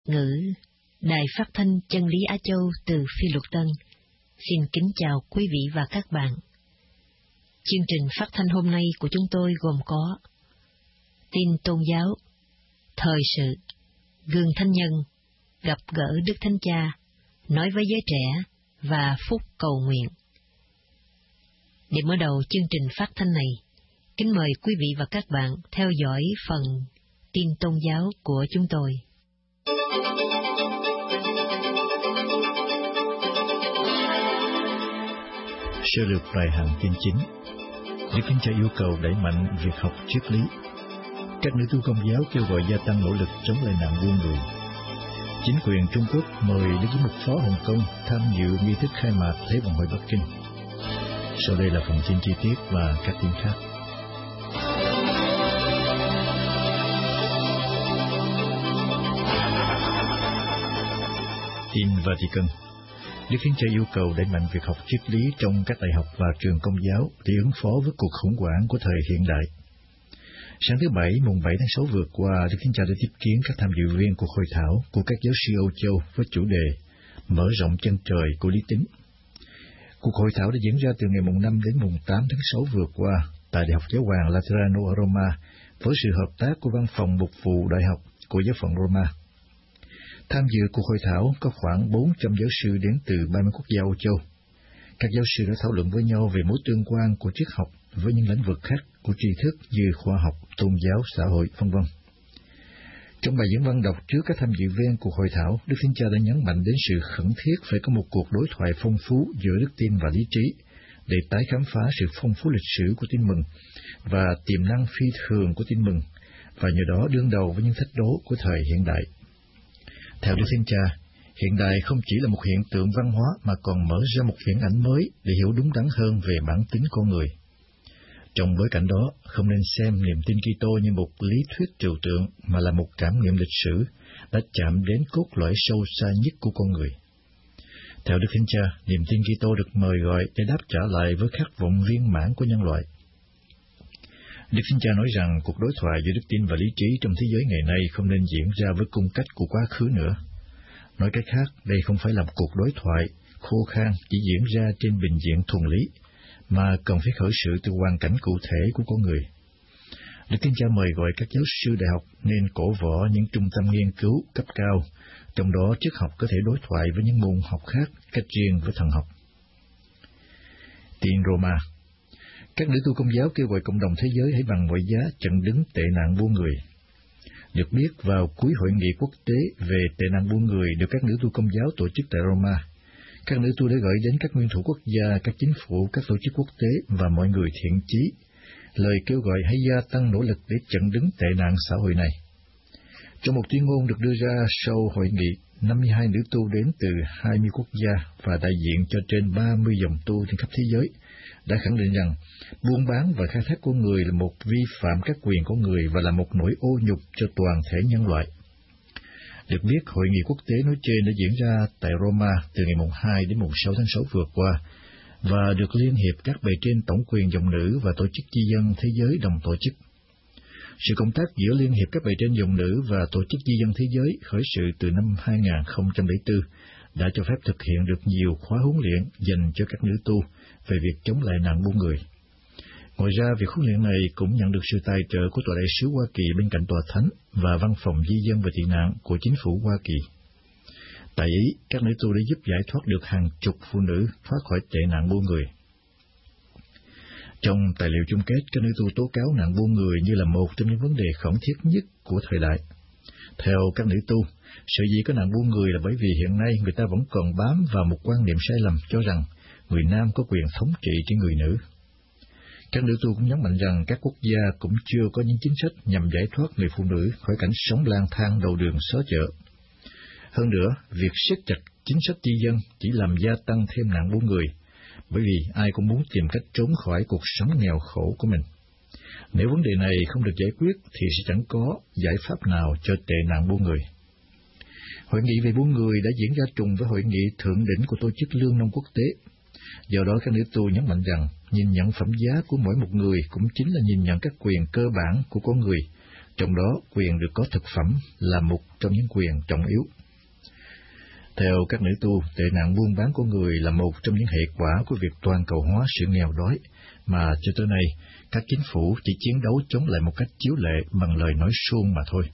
ngữ, Đài Phát thanh Chân lý Á Châu từ Phi Luật Tân. Xin kính chào quý vị và các bạn. Chương trình phát thanh hôm nay của chúng tôi gồm có tin tôn giáo, thời sự, gương thánh nhân, gặp gỡ Đức Thánh Cha, nói với giới trẻ và phút cầu nguyện. Để mở đầu chương trình phát thanh này, kính mời quý vị và các bạn theo dõi phần tin tôn giáo của chúng tôi. Sơ lược bài hàng tin chính. Đức Thánh Cha yêu cầu đẩy mạnh việc học triết lý. Các nữ tu Công giáo kêu gọi gia tăng nỗ lực chống lại nạn buôn người. Chính quyền Trung Quốc mời Đức Giám mục Phó Hồng Kông tham dự nghi thức khai mạc Thế vận hội Bắc Kinh. Sau đây là phần tin chi tiết và các tin khác. Tin Vatican. Đức Thánh Cha yêu cầu đẩy mạnh việc học triết lý trong các đại học và trường Công giáo để ứng phó với cuộc khủng hoảng của thời hiện đại. Sáng thứ Bảy, mùng 7 tháng 6 vừa qua, Đức Thánh Cha đã tiếp kiến các tham dự viên cuộc hội thảo của các giáo sư Âu Châu với chủ đề Mở rộng chân trời của lý tính. Cuộc hội thảo đã diễn ra từ ngày mùng 5 đến mùng 8 tháng 6 vừa qua tại Đại học Giáo hoàng Laterano ở Roma với sự hợp tác của Văn phòng Mục vụ Đại học của Giáo phận Roma. Tham dự cuộc hội thảo có khoảng 400 giáo sư đến từ 30 quốc gia Âu Châu. Các giáo sư đã thảo luận với nhau về mối tương quan của triết học với những lĩnh vực khác của tri thức như khoa học, tôn giáo, xã hội, v.v. Trong bài diễn văn đọc trước các tham dự viên cuộc hội thảo, Đức Thánh Cha đã nhấn mạnh đến sự khẩn thiết phải có một cuộc đối thoại phong phú giữa đức tin và lý trí để tái khám phá sự phong phú lịch sử của tin mừng và tiềm năng phi thường của tin mừng, và nhờ đó đương đầu với những thách đố của thời hiện đại. Theo Đức Thánh Cha, hiện đại không chỉ là một hiện tượng văn hóa mà còn mở ra một viễn ảnh mới để hiểu đúng đắn hơn về bản tính con người. Trong bối cảnh đó, không nên xem niềm tin Kitô như một lý thuyết trừu tượng mà là một cảm nghiệm lịch sử đã chạm đến cốt lõi sâu xa nhất của con người. Theo Đức Thánh Cha, niềm tin Kitô được mời gọi để đáp trả lại với khát vọng viên mãn của nhân loại. Đức Thánh Cha nói rằng cuộc đối thoại giữa đức tin và lý trí trong thế giới ngày nay không nên diễn ra với cung cách của quá khứ nữa. Nói cách khác, đây không phải là một cuộc đối thoại khô khan chỉ diễn ra trên bình diện thuần lý, mà cần phải khởi sự từ hoàn cảnh cụ thể của con người. Đức Thánh Cha mời gọi các giáo sư đại học nên cổ võ những trung tâm nghiên cứu cấp cao, trong đó triết học có thể đối thoại với những môn học khác cách riêng với thần học. Tin Roma. Các nữ tu Công giáo kêu gọi cộng đồng thế giới hãy bằng mọi giá chặn đứng tệ nạn buôn người. Được biết, vào cuối hội nghị quốc tế về tệ nạn buôn người được các nữ tu Công giáo tổ chức tại Roma, các nữ tu đã gửi đến các nguyên thủ quốc gia, các chính phủ, các tổ chức quốc tế và mọi người thiện chí lời kêu gọi hãy gia tăng nỗ lực để chặn đứng tệ nạn xã hội này. Trong một tuyên ngôn được đưa ra sau hội nghị, 52 nữ tu đến từ 20 quốc gia và đại diện cho trên 30 dòng tu trên khắp thế giới đã khẳng định rằng buôn bán và khai thác con người là một vi phạm các quyền con người và là một nỗi ô nhục cho toàn thể nhân loại. Được biết, hội nghị quốc tế nói trên đã diễn ra tại Roma từ ngày mùng 2 đến mùng 6 tháng 6 vừa qua và được Liên hiệp các bề trên tổng quyền dòng nữ và Tổ chức Di dân Thế giới đồng tổ chức. Sự công tác giữa Liên hiệp các bề trên dòng nữ và Tổ chức Di dân Thế giới khởi sự từ năm 2004 đã cho phép thực hiện được nhiều khóa huấn luyện dành cho các nữ tu về việc chống lại nạn buôn người. Ngoài ra, việc huấn luyện này cũng nhận được sự tài trợ của Tòa đại sứ Hoa Kỳ bên cạnh Tòa Thánh và Văn phòng Di dân và tị nạn của Chính phủ Hoa Kỳ. Tại Ý, các nữ tu đã giúp giải thoát được hàng chục phụ nữ thoát khỏi tệ nạn buôn người. Trong tài liệu chung kết, các nữ tu tố cáo nạn buôn người như là một trong những vấn đề khẩn thiết nhất của thời đại. Theo các nữ tu, sở dĩ có nạn buôn người là bởi vì hiện nay người ta vẫn còn bám vào một quan niệm sai lầm cho rằng người nam có quyền thống trị trên người nữ. Các nữ tu cũng nhấn mạnh rằng các quốc gia cũng chưa có những chính sách nhằm giải thoát người phụ nữ khỏi cảnh sống lang thang đầu đường xó chợ. Hơn nữa, việc siết chặt chính sách di dân chỉ làm gia tăng thêm nạn buôn người, bởi vì ai cũng muốn tìm cách trốn khỏi cuộc sống nghèo khổ của mình. Nếu vấn đề này không được giải quyết thì sẽ chẳng có giải pháp nào cho tệ nạn buôn người. Hội nghị về buôn người đã diễn ra trùng với hội nghị thượng đỉnh của Tổ chức Lương nông quốc tế. Do đó, các nữ tu nhấn mạnh rằng nhìn nhận phẩm giá của mỗi một người cũng chính là nhìn nhận các quyền cơ bản của con người, trong đó quyền được có thực phẩm là một trong những quyền trọng yếu. Theo các nữ tu, tệ nạn buôn bán của người là một trong những hệ quả của việc toàn cầu hóa sự nghèo đói, mà cho tới nay, các chính phủ chỉ chiến đấu chống lại một cách chiếu lệ bằng lời nói suông mà thôi.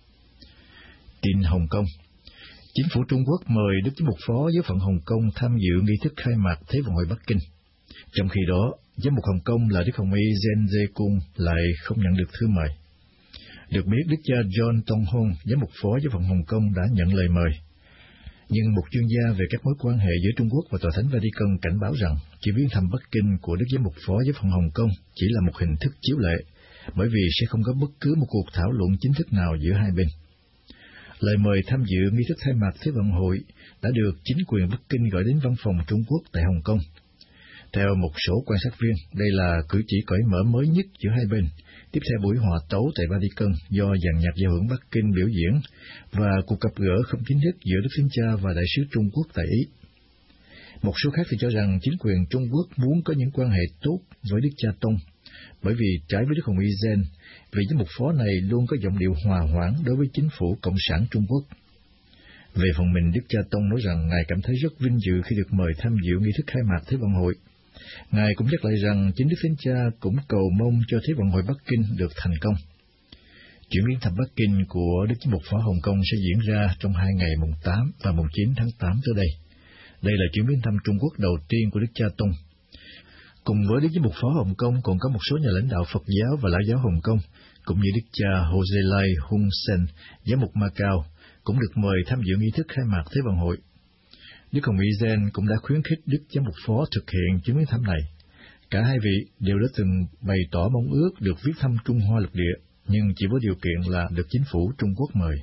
Tin Hồng Kông. Chính phủ Trung Quốc mời Đức Giám mục Phó Giáo phận Hồng Kông tham dự nghi thức khai mạc Thế vận hội Bắc Kinh. Trong khi đó, Giám mục Hồng Kông là Đức Hồng Y Zen Dê Cung lại không nhận được thư mời. Được biết, Đức cha John Tong Hong, Giám mục Phó Giáo phận Hồng Kông đã nhận lời mời. Nhưng một chuyên gia về các mối quan hệ giữa Trung Quốc và Tòa Thánh Vatican cảnh báo rằng chuyến viếng thăm Bắc Kinh của Đức Giám mục Phó Giáo phận Hồng Kông chỉ là một hình thức chiếu lệ, bởi vì sẽ không có bất cứ một cuộc thảo luận chính thức nào giữa hai bên. Lời mời tham dự nghi thức khai mạc Thế vận hội đã được chính quyền Bắc Kinh gửi đến văn phòng Trung Quốc tại Hồng Kông. Theo một số quan sát viên, đây là cử chỉ cởi mở mới nhất giữa hai bên, tiếp theo buổi hòa tấu tại Vatican do dàn nhạc giao hưởng Bắc Kinh biểu diễn và cuộc gặp gỡ không chính thức giữa Đức Thánh Cha và Đại sứ Trung Quốc tại Ý. Một số khác thì cho rằng chính quyền Trung Quốc muốn có những quan hệ tốt với Đức Cha Tông, bởi vì trái với Đức Hồng Y Zen, vị giám mục phó này luôn có giọng điệu hòa hoãn đối với chính phủ Cộng sản Trung Quốc. Về phần mình, Đức Cha Tông nói rằng Ngài cảm thấy rất vinh dự khi được mời tham dự nghi thức khai mạc Thế vận hội. Ngài cũng nhắc lại rằng chính Đức Thánh Cha cũng cầu mong cho Thế vận hội Bắc Kinh được thành công. Chuyến viếng thăm Bắc Kinh của Đức Giám mục Phó Hồng Kông sẽ diễn ra trong 2 ngày mùng 8 và mùng 9 tháng 8 tới đây. Đây là chuyến viếng thăm Trung Quốc đầu tiên của Đức Cha Tông. Cùng với Đức Giám mục Phó Hồng Kông còn có một số nhà lãnh đạo Phật giáo và Lão giáo Hồng Kông, cũng như Đức cha Jose Lai Hun Sen, giám mục Macau, cũng được mời tham dự nghi thức khai mạc Thế vận hội. Đức Hồng Y Zen cũng đã khuyến khích Đức Giám mục Phó thực hiện chuyến viếng thăm này. Cả hai vị đều đã từng bày tỏ mong ước được viếng thăm Trung Hoa lục địa, nhưng chỉ với điều kiện là được chính phủ Trung Quốc mời.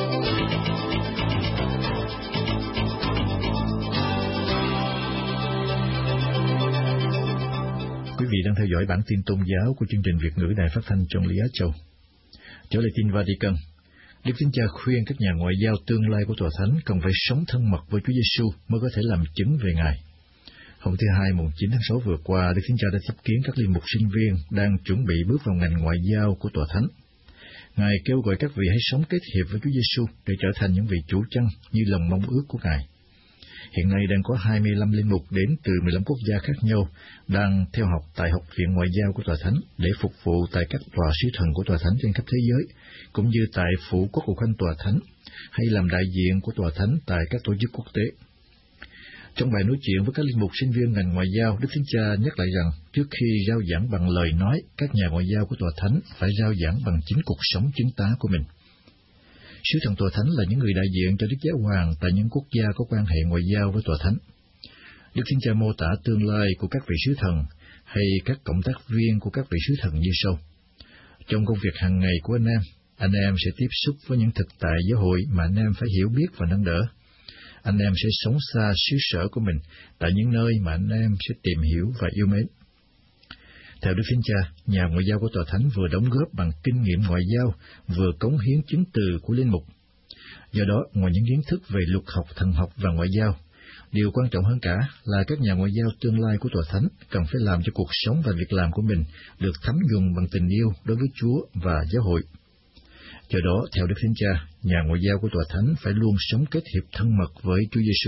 Quý vị đang theo dõi bản tin tôn giáo của chương trình Việt ngữ Đài Phát thanh Chân lý Á Châu. Trở lại tin Vatican, Đức Thánh Cha khuyên các nhà ngoại giao tương lai của Tòa Thánh cần phải sống thân mật với Chúa Giêsu mới có thể làm chứng về Ngài. Hôm thứ Hai, mùng 9 tháng 6 vừa qua, Đức Thánh Cha đã tiếp kiến các linh mục sinh viên đang chuẩn bị bước vào ngành ngoại giao của Tòa Thánh. Ngài kêu gọi các vị hãy sống kết hiệp với Chúa Giêsu để trở thành những vị chủ chăn như lòng mong ước của Ngài. Hiện nay đang có 25 linh mục đến từ 15 quốc gia khác nhau đang theo học tại Học viện Ngoại giao của Tòa Thánh để phục vụ tại các tòa sứ thần của Tòa Thánh trên khắp thế giới, cũng như tại phủ quốc vụ khanh Tòa Thánh, hay làm đại diện của Tòa Thánh tại các tổ chức quốc tế. Trong bài nói chuyện với các linh mục sinh viên ngành ngoại giao, Đức Thánh Cha nhắc lại rằng trước khi rao giảng bằng lời nói, các nhà ngoại giao của Tòa Thánh phải rao giảng bằng chính cuộc sống chứng tá của mình. Sứ thần Tòa Thánh là những người đại diện cho Đức Giáo Hoàng tại những quốc gia có quan hệ ngoại giao với Tòa Thánh. Đức Thánh Cha mô tả tương lai của các vị sứ thần hay các cộng tác viên của các vị sứ thần như sau. Trong công việc hàng ngày của anh em sẽ tiếp xúc với những thực tại giáo hội mà anh em phải hiểu biết và nâng đỡ. Anh em sẽ sống xa xứ sở của mình tại những nơi mà anh em sẽ tìm hiểu và yêu mến. Theo Đức Thánh Cha, nhà ngoại giao của Tòa Thánh vừa đóng góp bằng kinh nghiệm ngoại giao, vừa cống hiến chứng từ của linh mục. Do đó, ngoài những kiến thức về luật học, thần học và ngoại giao, điều quan trọng hơn cả là các nhà ngoại giao tương lai của Tòa Thánh cần phải làm cho cuộc sống và việc làm của mình được thấm nhuần bằng tình yêu đối với Chúa và giáo hội. Do đó, theo Đức Thánh Cha, nhà ngoại giao của Tòa Thánh phải luôn sống kết hiệp thân mật với Chúa Giêsu.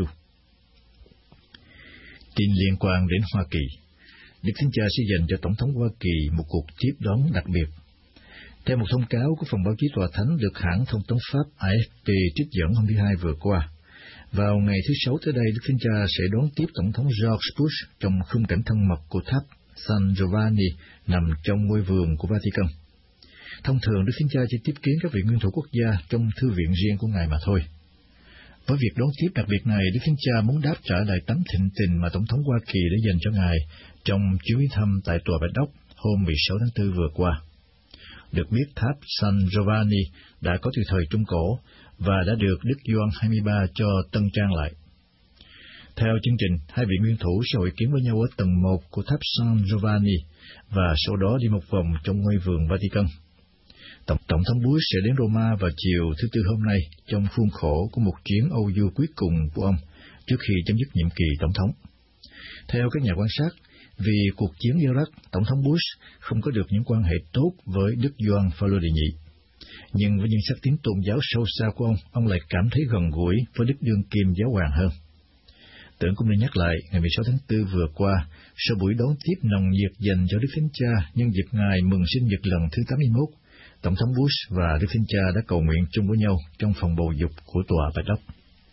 Tin liên quan đến Hoa Kỳ. Đức Thánh Cha sẽ dành cho Tổng thống Hoa Kỳ một cuộc tiếp đón đặc biệt. Theo một thông cáo của phòng báo chí Tòa Thánh được hãng thông tấn Pháp AFP trích dẫn hôm thứ Hai vừa qua, vào ngày thứ Sáu tới đây, Đức Thánh Cha sẽ đón tiếp Tổng thống George Bush trong khung cảnh thân mật của tháp San Giovanni nằm trong ngôi vườn của Vatican. Thông thường, Đức Thánh Cha chỉ tiếp kiến các vị nguyên thủ quốc gia trong thư viện riêng của Ngài mà thôi. Với việc đón tiếp đặc biệt này, Đức Thánh Cha muốn đáp trả lại tấm thịnh tình mà Tổng thống Hoa Kỳ đã dành cho Ngài trong chuyến thăm tại Tòa Bạch Ốc hôm 16 tháng 4 vừa qua. Được biết, tháp San Giovanni đã có từ thời Trung Cổ và đã được Đức Gioan 23 cho tân trang lại. Theo chương trình, hai vị nguyên thủ sẽ hội kiến với nhau ở tầng 1 của tháp San Giovanni và sau đó đi một vòng trong ngôi vườn Vatican. Tổng thống Bush sẽ đến Roma vào chiều thứ Tư hôm nay trong khuôn khổ của một chuyến Âu du cuối cùng của ông trước khi chấm dứt nhiệm kỳ tổng thống. Theo các nhà quan sát, vì cuộc chiến Iraq, Tổng thống Bush không có được những quan hệ tốt với Đức Gioan Phaolô đệ nhị. Nhưng với những sắc tín tôn giáo sâu xa của ông lại cảm thấy gần gũi với Đức Đương Kim Giáo hoàng hơn. Tưởng cũng nên nhắc lại, ngày 16 tháng 4 vừa qua, sau buổi đón tiếp nồng nhiệt dành cho Đức Thánh Cha nhân dịp Ngài mừng sinh nhật lần thứ 81, Tổng thống Bush và Đức Thánh Cha đã cầu nguyện chung với nhau trong phòng bầu dục của Tòa Bạch Ốc.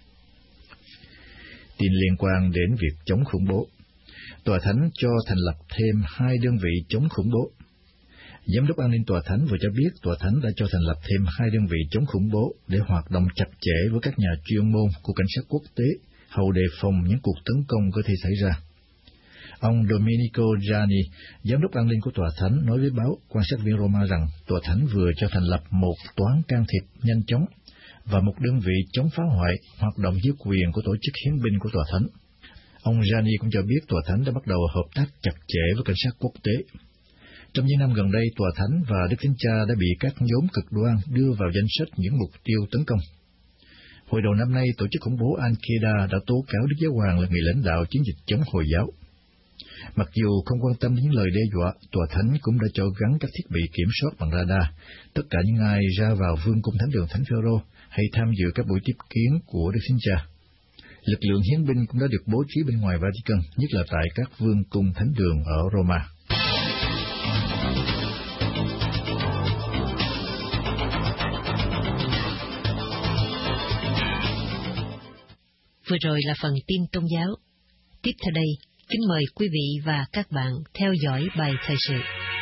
Tin liên quan đến việc chống khủng bố. Tòa Thánh cho thành lập thêm 2 đơn vị chống khủng bố. Giám đốc an ninh Tòa Thánh vừa cho biết Tòa Thánh đã cho thành lập thêm 2 đơn vị chống khủng bố để hoạt động chặt chẽ với các nhà chuyên môn của cảnh sát quốc tế, hầu đề phòng những cuộc tấn công có thể xảy ra. Ông Domenico Gianni, giám đốc an ninh của Tòa Thánh, nói với báo Quan sát viên Roma rằng Tòa Thánh vừa cho thành lập một toán can thiệp nhanh chóng và một đơn vị chống phá hoại hoạt động dưới quyền của tổ chức hiến binh của Tòa Thánh. Ông Gianni cũng cho biết Tòa Thánh đã bắt đầu hợp tác chặt chẽ với cảnh sát quốc tế. Trong những năm gần đây, Tòa Thánh và Đức Thánh Cha đã bị các nhóm cực đoan đưa vào danh sách những mục tiêu tấn công. Hồi đầu năm nay, tổ chức khủng bố Al-Qaeda đã tố cáo Đức Giáo hoàng là người lãnh đạo chiến dịch chống Hồi giáo. Mặc dù không quan tâm đến những lời đe dọa, Tòa Thánh cũng đã cho gắn các thiết bị kiểm soát bằng radar tất cả những ai ra vào vương cung thánh đường Thánh Phêrô hay tham dự các buổi tiếp kiến của Đức Thánh Cha. Lực lượng hiến binh cũng đã được bố trí bên ngoài Vatican, nhất là tại các vương cung thánh đường ở Roma. Vừa rồi là phần tin tôn giáo. Tiếp theo đây, kính mời quý vị và các bạn theo dõi bài thời sự.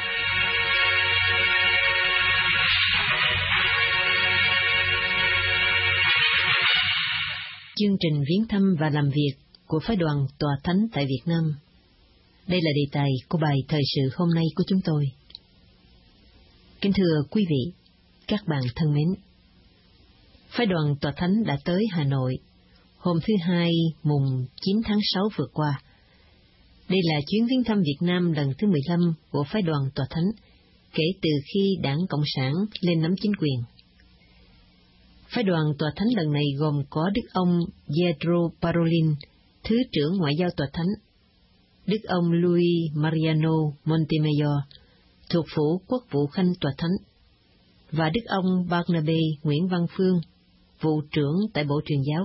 Chương trình viếng thăm và làm việc của Phái đoàn Tòa Thánh tại Việt Nam. Đây là đề tài của bài thời sự hôm nay của chúng tôi. Kính thưa quý vị, các bạn thân mến, Phái đoàn Tòa Thánh đã tới Hà Nội hôm thứ Hai mùng 9 tháng 6 vừa qua. Đây là chuyến viếng thăm Việt Nam lần thứ 15 của Phái đoàn Tòa Thánh kể từ khi Đảng Cộng sản lên nắm chính quyền. Phái đoàn Tòa Thánh lần này gồm có Đức ông Pietro Parolin, Thứ trưởng Ngoại giao Tòa Thánh, Đức ông Luis Mariano Montemayor, thuộc phủ Quốc vụ Khanh Tòa Thánh, và Đức ông Barnabe Nguyễn Văn Phương, vụ trưởng tại Bộ Truyền giáo.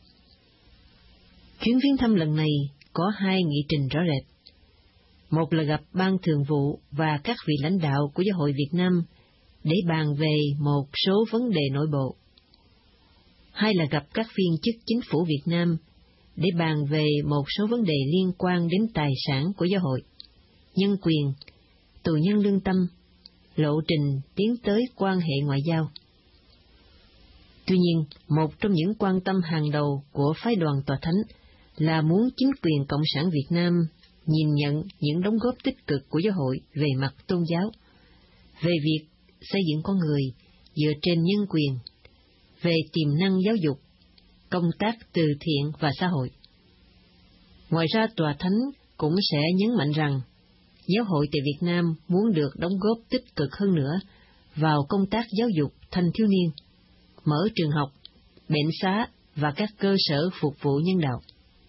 Chuyến viếng thăm lần này có 2 nghị trình rõ rệt. Một là gặp Ban Thường vụ và các vị lãnh đạo của Giáo hội Việt Nam để bàn về một số vấn đề nội bộ. 2 là gặp các viên chức chính phủ Việt Nam để bàn về một số vấn đề liên quan đến tài sản của Giáo hội, nhân quyền, tù nhân lương tâm, lộ trình tiến tới quan hệ ngoại giao. Tuy nhiên, một trong những quan tâm hàng đầu của Phái đoàn Tòa Thánh là muốn chính quyền Cộng sản Việt Nam nhìn nhận những đóng góp tích cực của Giáo hội về mặt tôn giáo, về việc xây dựng con người dựa trên nhân quyền, về tiềm năng giáo dục, công tác từ thiện và xã hội. Ngoài ra, Tòa Thánh cũng sẽ nhấn mạnh rằng Giáo hội tại Việt Nam muốn được đóng góp tích cực hơn nữa vào công tác giáo dục thanh thiếu niên, mở trường học, bệnh xá và các cơ sở phục vụ nhân đạo.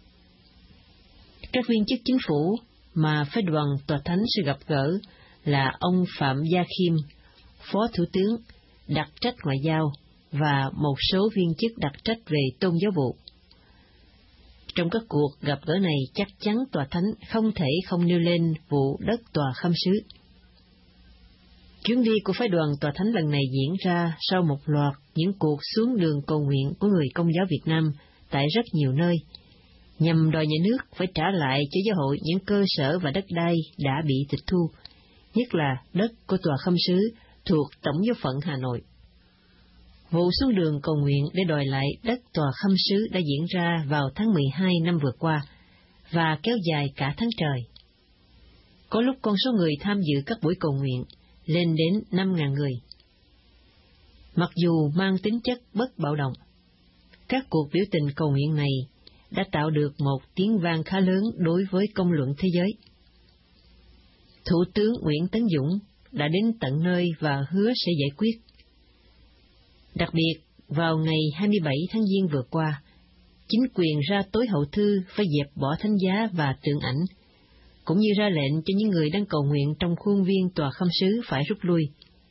Các viên chức chính phủ mà Phái đoàn Tòa Thánh sẽ gặp gỡ là ông Phạm Gia Khiêm, Phó Thủ tướng, đặc trách ngoại giao, và một số viên chức đặc trách về tôn giáo vụ. Trong các cuộc gặp gỡ này, chắc chắn Tòa Thánh không thể không nêu lên vụ đất Tòa Khâm Sứ. Chuyến đi của Phái đoàn Tòa Thánh lần này diễn ra sau một loạt những cuộc xuống đường cầu nguyện của người Công giáo Việt Nam tại rất nhiều nơi, nhằm đòi nhà nước phải trả lại cho Giáo hội những cơ sở và đất đai đã bị tịch thu, nhất là đất của Tòa Khâm Sứ thuộc Tổng giáo phận Hà Nội. Vụ xuống đường cầu nguyện để đòi lại đất Tòa Khâm Sứ đã diễn ra vào tháng 12 năm vừa qua và kéo dài cả tháng trời. Có lúc con số người tham dự các buổi cầu nguyện lên đến 5.000 người. Mặc dù mang tính chất bất bạo động, các cuộc biểu tình cầu nguyện này đã tạo được một tiếng vang khá lớn đối với công luận thế giới. Thủ tướng Nguyễn Tấn Dũng đã đến tận nơi và hứa sẽ giải quyết. Đặc biệt, vào ngày 27 tháng Giêng vừa qua, chính quyền ra tối hậu thư phải dẹp bỏ thánh giá và tượng ảnh, cũng như ra lệnh cho những người đang cầu nguyện trong khuôn viên Tòa Khâm Sứ phải rút lui.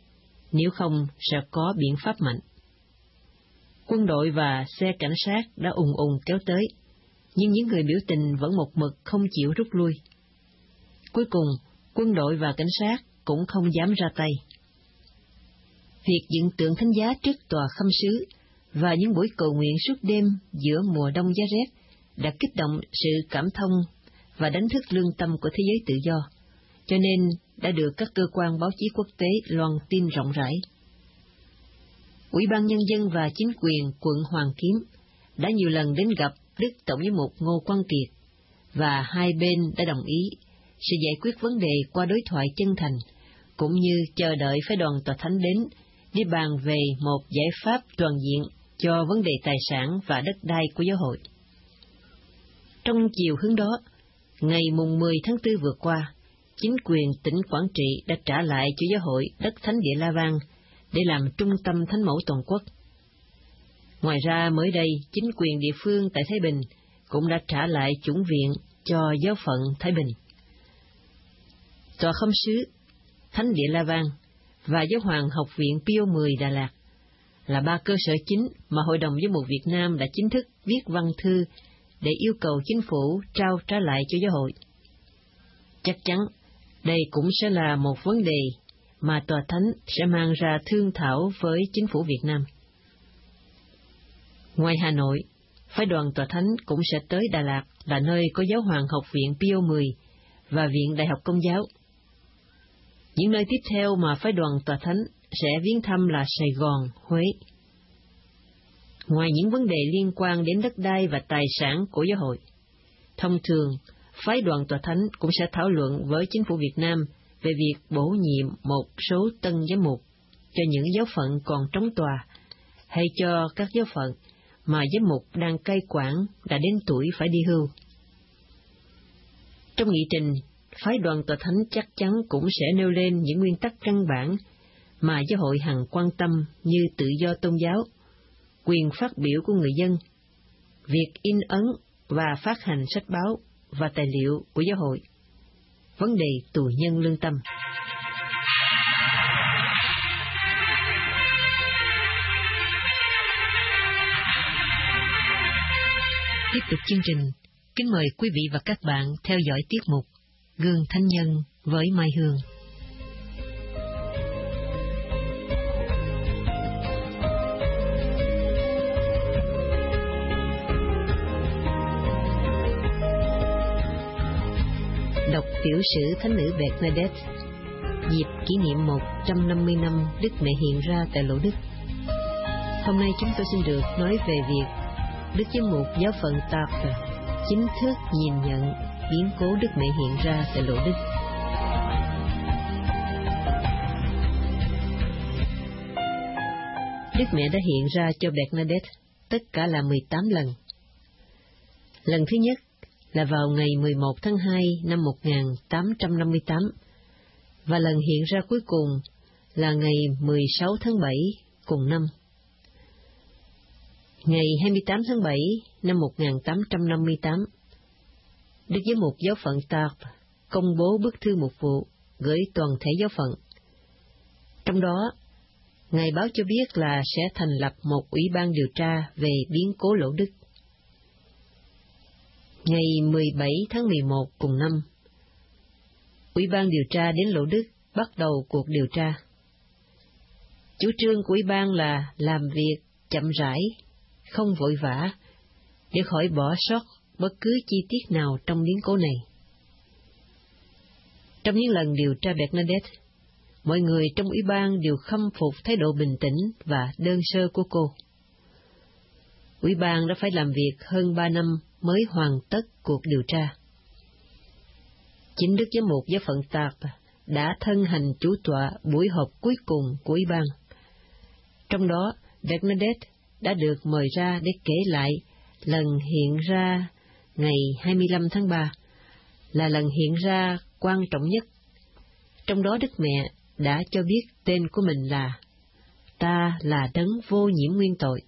nếu không sẽ có biện pháp mạnh. Quân đội và xe cảnh sát đã ùn ùn kéo tới, nhưng những người biểu tình vẫn một mực không chịu rút lui. Cuối cùng, quân đội và cảnh sát cũng không dám ra tay. Việc dựng tượng thánh giá trước tòa khâm sứ và những buổi cầu nguyện suốt đêm giữa mùa đông giá rét đã kích động sự cảm thông và đánh thức lương tâm của thế giới tự do, cho nên đã được các cơ quan báo chí quốc tế loan tin rộng rãi. Ủy ban Nhân dân và chính quyền quận Hoàng Kiếm đã nhiều lần đến gặp Đức Tổng giám mục Ngô Quang Kiệt, và hai bên đã đồng ý sẽ giải quyết vấn đề qua đối thoại chân thành, cũng như chờ đợi phái đoàn tòa thánh đến để bàn về một giải pháp toàn diện cho vấn đề tài sản và đất đai của giáo hội. Trong chiều hướng đó, ngày mùng 10 tháng 4 vừa qua, chính quyền tỉnh Quảng Trị đã trả lại cho giáo hội đất thánh địa La Vang để làm trung tâm thánh mẫu toàn quốc. Ngoài ra, mới đây, chính quyền địa phương tại Thái Bình cũng đã trả lại chủng viện cho giáo phận Thái Bình. Tòa khâm sứ, thánh địa La Vang và Giáo hoàng Học viện Pio X Đà Lạt là ba cơ sở chính mà Hội đồng Giám mục Việt Nam đã chính thức viết văn thư để yêu cầu chính phủ trao trả lại cho giáo hội. Chắc chắn, đây cũng sẽ là một vấn đề mà Tòa Thánh sẽ mang ra thương thảo với chính phủ Việt Nam. Ngoài Hà Nội, phái đoàn Tòa Thánh cũng sẽ tới Đà Lạt, là nơi có Giáo hoàng Học viện Pio X và Viện Đại học Công giáo. Những nơi tiếp theo mà phái đoàn Tòa Thánh sẽ viếng thăm là Sài Gòn, Huế. Ngoài những vấn đề liên quan đến đất đai và tài sản của giáo hội, thông thường, phái đoàn Tòa Thánh cũng sẽ thảo luận với chính phủ Việt Nam về việc bổ nhiệm một số tân giám mục cho những giáo phận còn trống tòa, hay cho các giáo phận mà giám mục đang cai quản đã đến tuổi phải đi hưu. Trong nghị trình, phái đoàn Tòa Thánh chắc chắn cũng sẽ nêu lên những nguyên tắc căn bản mà giáo hội hằng quan tâm như tự do tôn giáo, quyền phát biểu của người dân, việc in ấn và phát hành sách báo và tài liệu của giáo hội, vấn đề tù nhân lương tâm. Tiếp tục chương trình, kính mời quý vị và các bạn theo dõi tiết mục Gương Thánh Nhân với Mai Hương. Đọc tiểu sử Thánh nữ Bernadette dịp kỷ niệm 150 năm Đức Mẹ hiện ra tại Lỗ Đức. Hôm nay chúng tôi xin được nói về việc Đức Giám mục giáo phận Tarbes chính thức nhìn nhận biến cố Đức Mẹ hiện ra tại Lỗ Đức. Đức Mẹ đã hiện ra cho Bernadette tất cả là 18 lần. Lần thứ nhất là vào ngày 11 tháng 2 năm 1858, và lần hiện ra cuối cùng là ngày 16 tháng 7 cùng năm. Ngày 28 tháng 7 năm 1858, Đức Giám mục giáo phận Tarbes công bố bức thư mục vụ gửi toàn thể giáo phận. Trong đó, Ngài báo cho biết là sẽ thành lập một ủy ban điều tra về biến cố Lỗ Đức. Ngày 17 tháng 11 cùng năm, Ủy ban điều tra đến Lỗ Đức bắt đầu cuộc điều tra. Chủ trương của Ủy ban là làm việc chậm rãi, không vội vã, để khỏi bỏ sót bất cứ chi tiết nào trong biến cố này. Trong những lần điều tra Bernadette, mọi người trong Ủy ban đều khâm phục thái độ bình tĩnh và đơn sơ của cô. Ủy ban đã phải làm việc hơn 3 năm mới hoàn tất cuộc điều tra. Chính Đức Giám mục giáo phận Tarbes đã thân hành chủ tọa buổi họp cuối cùng của Ủy ban. Trong đó, Bernadette đã được mời ra để kể lại lần hiện ra ngày 25 tháng 3, là lần hiện ra quan trọng nhất. Trong đó Đức Mẹ đã cho biết tên của mình là Ta là đấng vô nhiễm nguyên tội.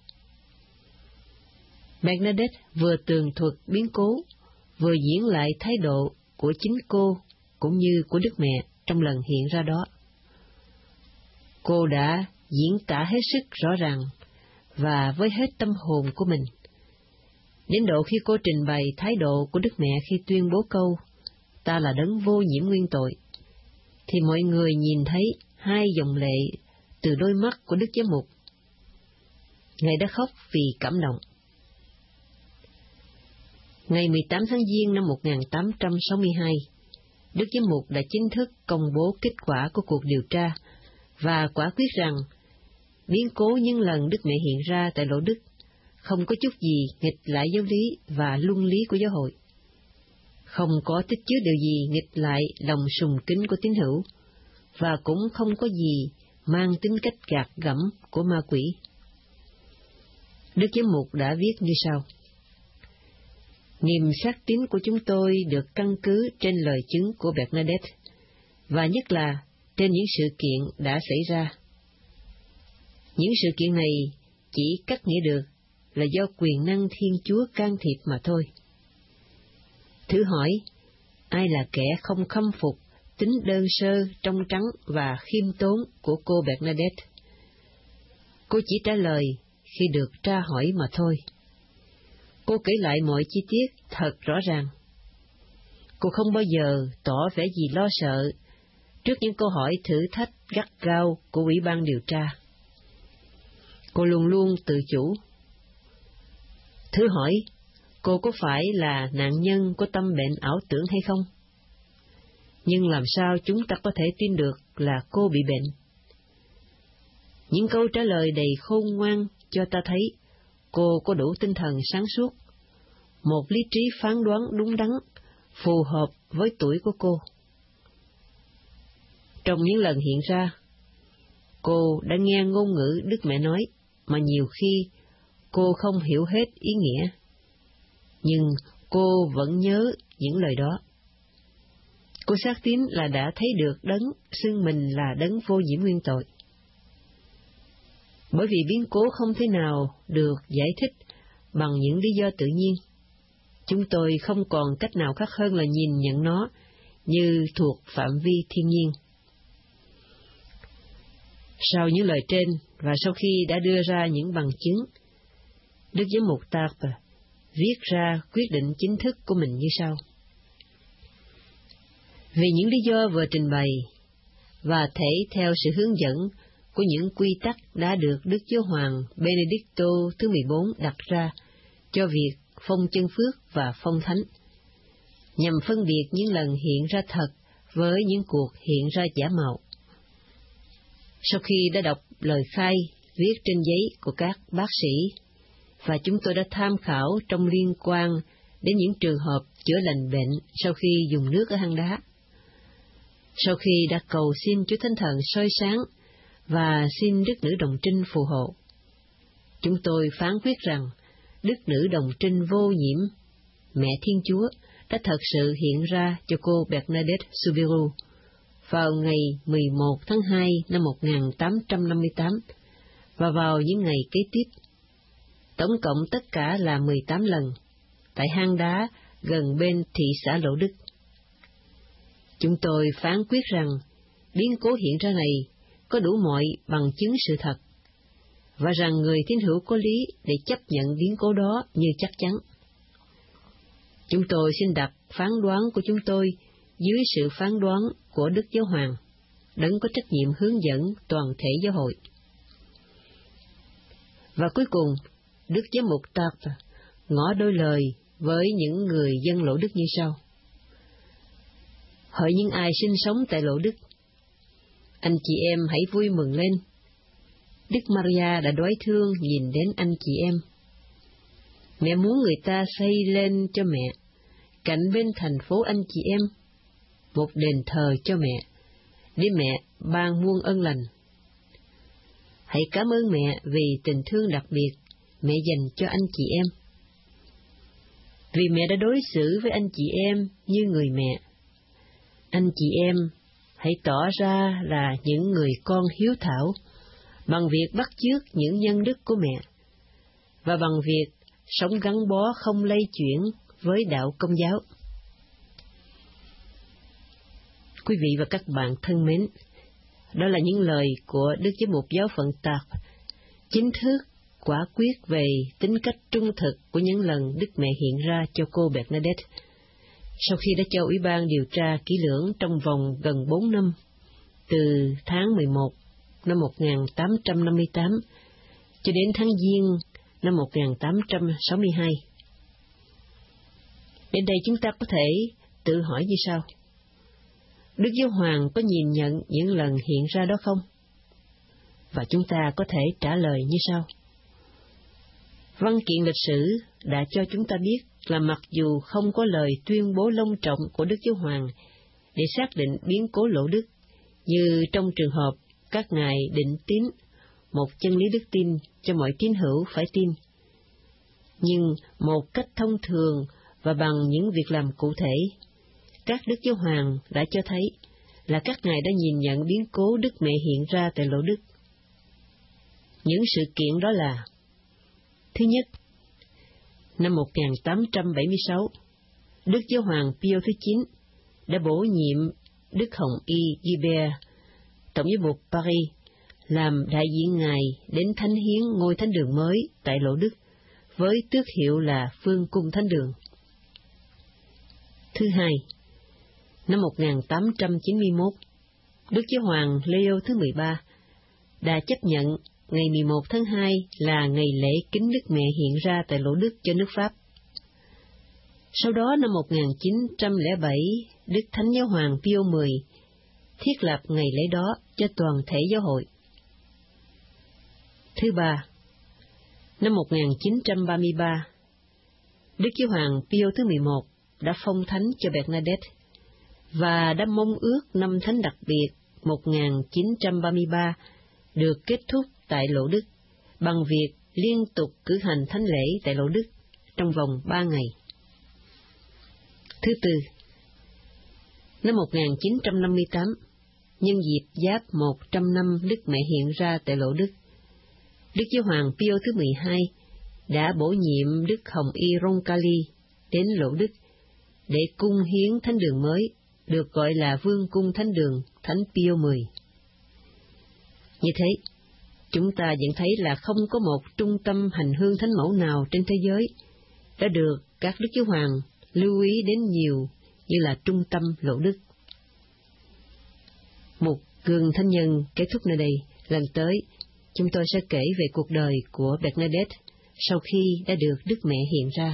Bernadette vừa tường thuật biến cố, vừa diễn lại thái độ của chính cô cũng như của Đức Mẹ trong lần hiện ra đó. Cô đã diễn tả hết sức rõ ràng và với hết tâm hồn của mình. Đến độ khi cô trình bày thái độ của Đức Mẹ khi tuyên bố câu "Ta là đấng vô nhiễm nguyên tội", thì mọi người nhìn thấy hai dòng lệ từ đôi mắt của Đức Giám mục. Ngài đã khóc vì cảm động. Ngày 18 tháng Giêng năm 1862, Đức Giám mục đã chính thức công bố kết quả của cuộc điều tra và quả quyết rằng biến cố những lần Đức Mẹ hiện ra tại Lỗ Đức không có chút gì nghịch lại giáo lý và luân lý của giáo hội, không có tích chứa điều gì nghịch lại lòng sùng kính của tín hữu, và cũng không có gì mang tính cách gạt gẫm của ma quỷ. Đức Giám mục đã viết như sau: Niềm xác tín của chúng tôi được căn cứ trên lời chứng của Bernadette, và nhất là trên những sự kiện đã xảy ra. Những sự kiện này chỉ cắt nghĩa được là do quyền năng Thiên Chúa can thiệp mà thôi. Thử hỏi, ai là kẻ không khâm phục tính đơn sơ, trong trắng và khiêm tốn của cô Bernadette? Cô chỉ trả lời khi được tra hỏi mà thôi. Cô kể lại mọi chi tiết thật rõ ràng. Cô không bao giờ tỏ vẻ gì lo sợ trước những câu hỏi thử thách gắt gao của Ủy ban điều tra. Cô luôn luôn tự chủ. Thử hỏi, cô có phải là nạn nhân của tâm bệnh ảo tưởng hay không? Nhưng làm sao chúng ta có thể tin được là cô bị bệnh? Những câu trả lời đầy khôn ngoan cho ta thấy cô có đủ tinh thần sáng suốt, một lý trí phán đoán đúng đắn, phù hợp với tuổi của cô. Trong những lần hiện ra, cô đã nghe ngôn ngữ Đức Mẹ nói mà nhiều khi cô không hiểu hết ý nghĩa, nhưng cô vẫn nhớ những lời đó. Cô xác tín là đã thấy được đấng xưng mình là đấng vô nhiễm nguyên tội. Bởi vì biến cố không thể nào được giải thích bằng những lý do tự nhiên, chúng tôi không còn cách nào khác hơn là nhìn nhận nó như thuộc phạm vi thiên nhiên. Sau những lời trên, và sau khi đã đưa ra những bằng chứng, Đức Giám mục Tarbes viết ra quyết định chính thức của mình như sau: Vì những lý do vừa trình bày, và thể theo sự hướng dẫn của những quy tắc đã được Đức Giáo hoàng Benedicto thứ 14 đặt ra cho việc phong chân phước và phong thánh, nhằm phân biệt những lần hiện ra thật với những cuộc hiện ra giả mạo. Sau khi đã đọc lời khai viết trên giấy của các bác sĩ, và chúng tôi đã tham khảo trong liên quan đến những trường hợp chữa lành bệnh sau khi dùng nước ở hang đá, sau khi đã cầu xin Chúa Thánh Thần soi sáng và xin Đức Nữ Đồng Trinh phù hộ, chúng tôi phán quyết rằng Đức Nữ Đồng Trinh vô nhiễm, Mẹ Thiên Chúa, đã thật sự hiện ra cho cô Bernadette Soubirous vào ngày 11 tháng 2 năm 1858 và vào những ngày kế tiếp. Tổng cộng tất cả là 18 lần, tại hang đá gần bên thị xã Lỗ Đức. Chúng tôi phán quyết rằng biến cố hiện ra này có đủ mọi bằng chứng sự thật, và rằng người tín hữu có lý để chấp nhận biến cố đó như chắc chắn. Chúng tôi xin đặt phán đoán của chúng tôi dưới sự phán đoán của Đức Giáo hoàng, đấng có trách nhiệm hướng dẫn toàn thể giáo hội. Và cuối cùng, Đức Giám mục Tarbes ngỏ đôi lời với những người dân Lỗ Đức như sau: Hỡi những ai sinh sống tại Lỗ Đức, anh chị em hãy vui mừng lên. Đức Maria đã đói thương nhìn đến anh chị em. Mẹ muốn người ta xây lên cho mẹ, cạnh bên thành phố anh chị em, một đền thờ cho mẹ, để mẹ ban muôn ân lành. Hãy cảm ơn mẹ vì tình thương đặc biệt mẹ dành cho anh chị em. Vì mẹ đã đối xử với anh chị em như người mẹ. Anh chị em hãy tỏ ra là những người con hiếu thảo bằng việc bắt chước những nhân đức của mẹ, và bằng việc sống gắn bó không lay chuyển với đạo Công giáo. Quý vị và các bạn thân mến, đó là những lời của Đức Giám mục giáo phận Tạp, chính thức quả quyết về tính cách trung thực của những lần Đức Mẹ hiện ra cho cô Bernadette. Sau khi đã cho Ủy ban điều tra kỹ lưỡng trong vòng gần 4 năm, từ tháng 11 năm 1858 cho đến tháng Giêng năm 1862. Đến đây chúng ta có thể tự hỏi như sau: Đức Giáo Hoàng có nhìn nhận những lần hiện ra đó không? Và chúng ta có thể trả lời như sau: Văn kiện lịch sử đã cho chúng ta biết là mặc dù không có lời tuyên bố long trọng của Đức Giáo Hoàng để xác định biến cố lộ đức, như trong trường hợp các ngài định tín một chân lý đức tin cho mọi tín hữu phải tin, nhưng một cách thông thường và bằng những việc làm cụ thể, các Đức Giáo Hoàng đã cho thấy là các ngài đã nhìn nhận biến cố Đức Mẹ hiện ra tại lộ đức. Những sự kiện đó là: Thứ nhất, năm 1876, Đức Giáo Hoàng Pio thứ 9 đã bổ nhiệm Đức Hồng Y Guibert, Tổng giám mục Paris, làm đại diện ngài đến thánh hiến ngôi thánh đường mới tại lộ đức, với tước hiệu là Phương Cung Thánh Đường. Thứ hai, năm 1891, Đức Giáo Hoàng Leo thứ 13 đã chấp nhận ngày 11 tháng 2 là ngày lễ kính Đức Mẹ hiện ra tại lộ đức cho nước Pháp. Sau đó năm 1907, Đức Thánh Giáo Hoàng Pio X thiết lập ngày lễ đó cho toàn thể giáo hội. Thứ ba, năm 1933, Đức Giáo Hoàng Pio thứ 11 đã phong thánh cho Bernadette và đã mong ước năm thánh đặc biệt 1933 được kết thúc tại lộ đức bằng việc liên tục cử hành thánh lễ tại lộ đức trong vòng 3 ngày. Thứ tư, năm 1958, nhân dịp giáp 100 năm Đức Mẹ hiện ra tại lộ đức, Đức Giáo Hoàng Pio thứ 12 đã bổ nhiệm Đức Hồng Y Roncalli đến lộ đức để cung hiến thánh đường mới, được gọi là Vương cung Thánh đường Thánh Pio X. Như thế, chúng ta nhận thấy là không có một trung tâm hành hương thánh mẫu nào trên thế giới đã được các Đức Giáo Hoàng lưu ý đến nhiều như là trung tâm lộ đức. Một gương thánh nhân kết thúc nơi đây. Lần tới, chúng tôi sẽ kể về cuộc đời của Bernadette sau khi đã được Đức Mẹ hiện ra.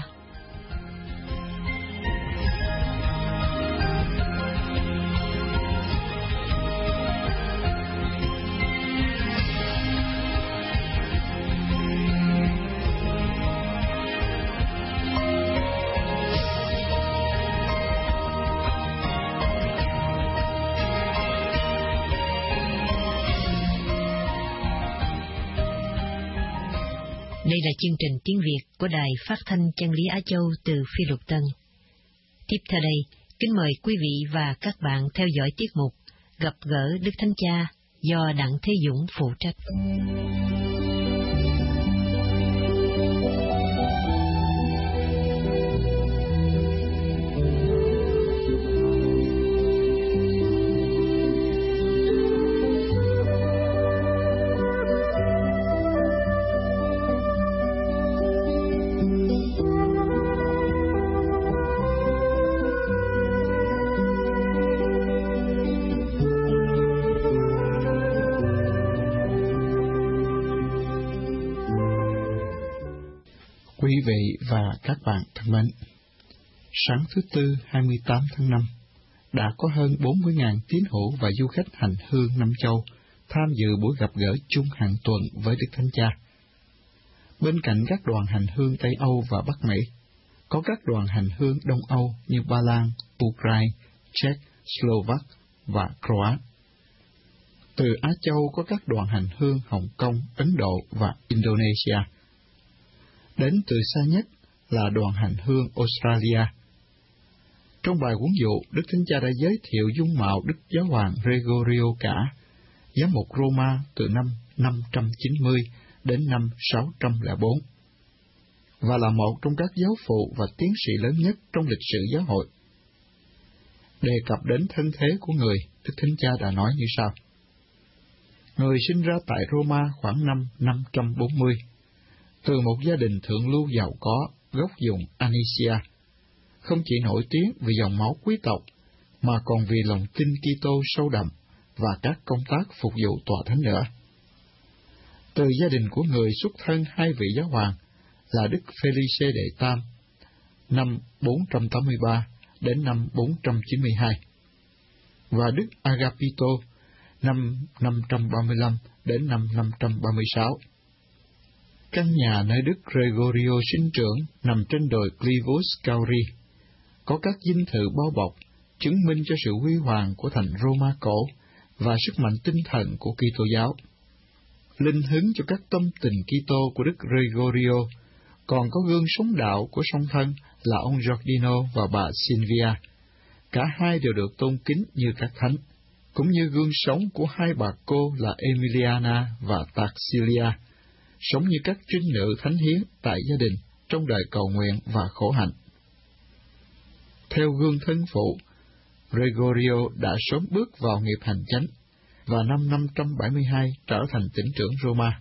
Đây là chương trình tiếng Việt của Đài Phát thanh Chân lý Á Châu từ Phi Luật Tân. Tiếp theo đây, kính mời quý vị và các bạn theo dõi tiết mục Gặp gỡ Đức Thánh Cha do Đặng Thế Dũng phụ trách. Quý vị và các bạn thân mến, sáng thứ Tư 28 tháng 5, đã có hơn 40.000 tín hữu và du khách hành hương Nam Châu tham dự buổi gặp gỡ chung hàng tuần với Đức Thánh Cha. Bên cạnh các đoàn hành hương Tây Âu và Bắc Mỹ, có các đoàn hành hương Đông Âu như Ba Lan, Ukraine, Czech, Slovak và Croat. Từ Á Châu có các đoàn hành hương Hồng Kông, Ấn Độ và Indonesia. Đến từ xa nhất là đoàn hành hương Australia. Trong bài huấn dụ, Đức Thánh Cha đã giới thiệu dung mạo Đức Giáo hoàng Gregorio Cả, giám mục Roma từ năm 590 đến năm 604, và là một trong các giáo phụ và tiến sĩ lớn nhất trong lịch sử giáo hội. Đề cập đến thân thế của người, Đức Thánh Cha đã nói như sau: Người sinh ra tại Roma khoảng năm 540, từ một gia đình thượng lưu giàu có, gốc vùng Anicia. Không chỉ nổi tiếng vì dòng máu quý tộc, mà còn vì lòng tin Kitô sâu đậm và các công tác phục vụ tòa thánh nữa. Từ gia đình của người xuất thân hai vị giáo hoàng là Đức Felice đệ Tam, năm 483 đến năm 492, và Đức Agapito, năm 535 đến năm 536. Căn nhà nơi Đức Gregorio sinh trưởng nằm trên đồi Clivus Cauri, có các dinh thự bao bọc, chứng minh cho sự huy hoàng của thành Roma cổ và sức mạnh tinh thần của Kitô giáo. Linh hứng cho các tâm tình Kitô của Đức Gregorio, còn có gương sống đạo của song thân là ông Giordino và bà Silvia. Cả hai đều được tôn kính như các thánh, cũng như gương sống của hai bà cô là Emiliana và Taxilia, sống như các trinh nữ thánh hiến tại gia đình trong đời cầu nguyện và khổ hạnh. Theo gương thân phụ, Gregorio đã sớm bước vào nghiệp hành chánh, và năm 572 trở thành tỉnh trưởng Roma.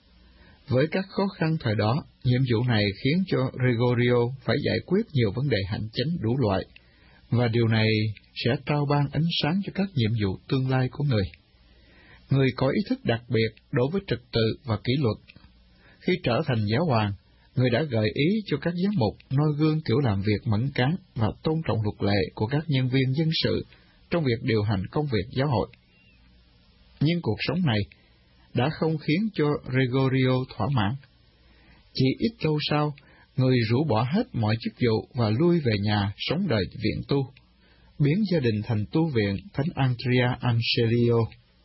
Với các khó khăn thời đó, nhiệm vụ này khiến cho Gregorio phải giải quyết nhiều vấn đề hành chánh đủ loại, và điều này sẽ trao ban ánh sáng cho các nhiệm vụ tương lai của người. Người có ý thức đặc biệt đối với trật tự và kỷ luật. Khi trở thành giáo hoàng, người đã gợi ý cho các giám mục noi gương kiểu làm việc mẫn cán và tôn trọng luật lệ của các nhân viên dân sự trong việc điều hành công việc giáo hội. Nhưng cuộc sống này đã không khiến cho Gregorio thỏa mãn. Chỉ ít lâu sau, người rũ bỏ hết mọi chức vụ và lui về nhà sống đời viện tu, biến gia đình thành tu viện Thánh Andrea Ancellio.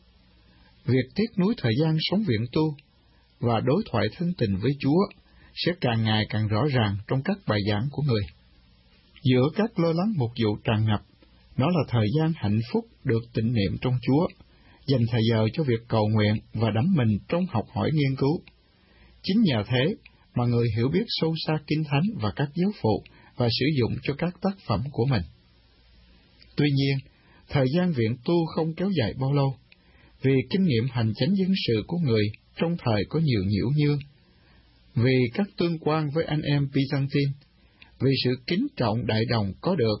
Việc tiếc nuối thời gian sống viện tu và đối thoại thân tình với Chúa sẽ càng ngày càng rõ ràng trong các bài giảng của người. Giữa các lo lắng mục vụ tràn ngập, đó là thời gian hạnh phúc được tĩnh niệm trong Chúa, dành thời giờ cho việc cầu nguyện và đắm mình trong học hỏi nghiên cứu. Chính nhờ thế mà người hiểu biết sâu xa Kinh Thánh và các giáo phụ và sử dụng cho các tác phẩm của mình. Tuy nhiên, thời gian viện tu không kéo dài bao lâu, vì kinh nghiệm hành chánh dân sự của người trong thời có nhiều nhiễu nhương, vì các tương quan với anh em Byzantine, vì sự kính trọng đại đồng có được.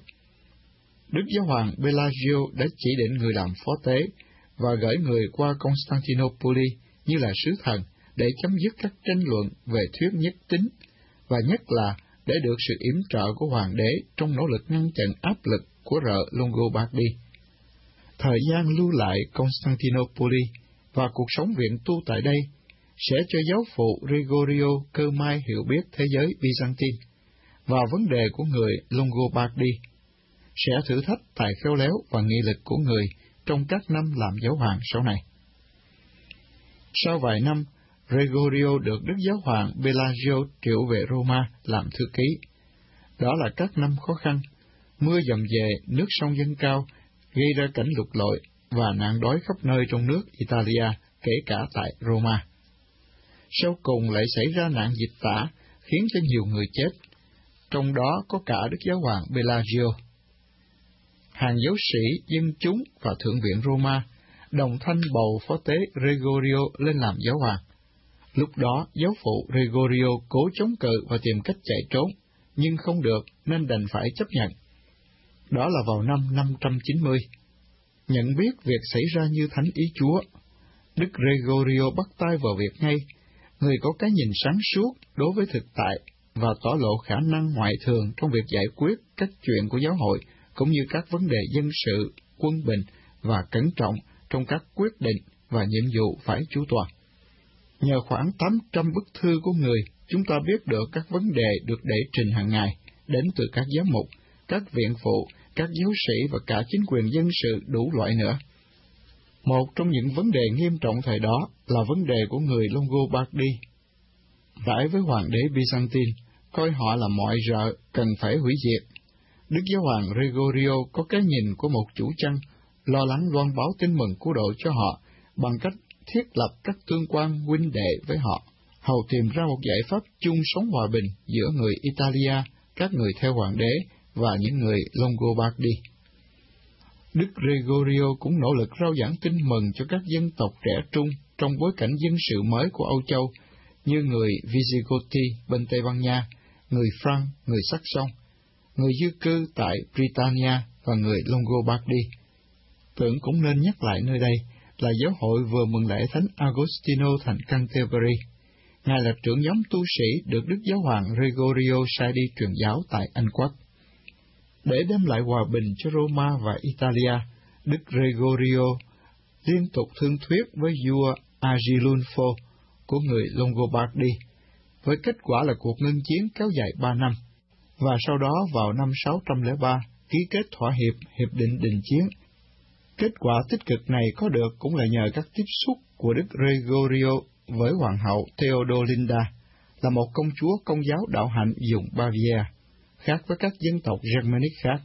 Đức Giáo hoàng Pelagio đã chỉ định người làm phó tế và gửi người qua Constantinople như là sứ thần để chấm dứt các tranh luận về thuyết nhất tính, và nhất là để được sự yểm trợ của hoàng đế trong nỗ lực ngăn chặn áp lực của rợ Longobardi. Thời gian lưu lại Constantinople và cuộc sống viện tu tại đây sẽ cho giáo phụ Gregorio cơ may hiểu biết thế giới Byzantine và vấn đề của người Longobardi, sẽ thử thách tài khéo léo và nghị lực của người trong các năm làm giáo hoàng sau này. Sau vài năm, Gregorio được Đức Giáo hoàng Pelagio triệu về Roma làm thư ký. Đó là các năm khó khăn, mưa dầm về, nước sông dâng cao, gây ra cảnh lụt lội và nạn đói khắp nơi trong nước Italia, kể cả tại Roma. Sau cùng lại xảy ra nạn dịch tả, khiến cho nhiều người chết, trong đó có cả Đức Giáo hoàng Pelagio. Hàng giáo sĩ, dân chúng và Thượng viện Roma đồng thanh bầu phó tế Gregorio lên làm giáo hoàng. Lúc đó, giáo phụ Gregorio cố chống cự và tìm cách chạy trốn, nhưng không được nên đành phải chấp nhận. Đó là vào năm 590. Nhận biết việc xảy ra như thánh ý Chúa, Đức Gregorio bắt tay vào việc ngay. Người có cái nhìn sáng suốt đối với thực tại và tỏ lộ khả năng ngoại thường trong việc giải quyết các chuyện của giáo hội, cũng như các vấn đề dân sự, quân bình và cẩn trọng trong các quyết định và nhiệm vụ phải chu toàn. Nhờ khoảng 800 bức thư của người, chúng ta biết được các vấn đề được đệ trình hàng ngày đến từ các giám mục, các viện phụ, các giáo sĩ và cả chính quyền dân sự đủ loại nữa. Một trong những vấn đề nghiêm trọng thời đó là vấn đề của người Longobardi. Đãi với hoàng đế Byzantine, coi họ là mọi rợ cần phải hủy diệt. Đức Giáo hoàng Gregorio có cái nhìn của một chủ chăn, lo lắng loan báo tin mừng cứu độ cho họ bằng cách thiết lập các tương quan huynh đệ với họ, hầu tìm ra một giải pháp chung sống hòa bình giữa người Italia, các người theo hoàng đế và những người Longobardi. Đức Gregorio cũng nỗ lực rao giảng tin mừng cho các dân tộc trẻ trung trong bối cảnh dân sự mới của Âu Châu, như người Visigothi bên Tây Ban Nha, người Franc, người Saxon, người di cư tại Britannia và người Longobardi. Tưởng cũng nên nhắc lại nơi đây là giáo hội vừa mừng lễ Thánh Agostino thành Canterbury. Ngài là trưởng nhóm tu sĩ được Đức Giáo hoàng Gregorio sai đi truyền giáo tại Anh Quốc. Để đem lại hòa bình cho Roma và Italia, Đức Gregorio liên tục thương thuyết với vua Agilulfo của người Longobardi, với kết quả là cuộc ngưng chiến kéo dài 3 năm, và sau đó vào năm 603 ký kết thỏa hiệp định đình chiến. Kết quả tích cực này có được cũng là nhờ các tiếp xúc của Đức Gregorio với Hoàng hậu Theodolinda, là một công chúa Công giáo đạo hạnh vùng Bavaria, khác với các dân tộc Germanic khác.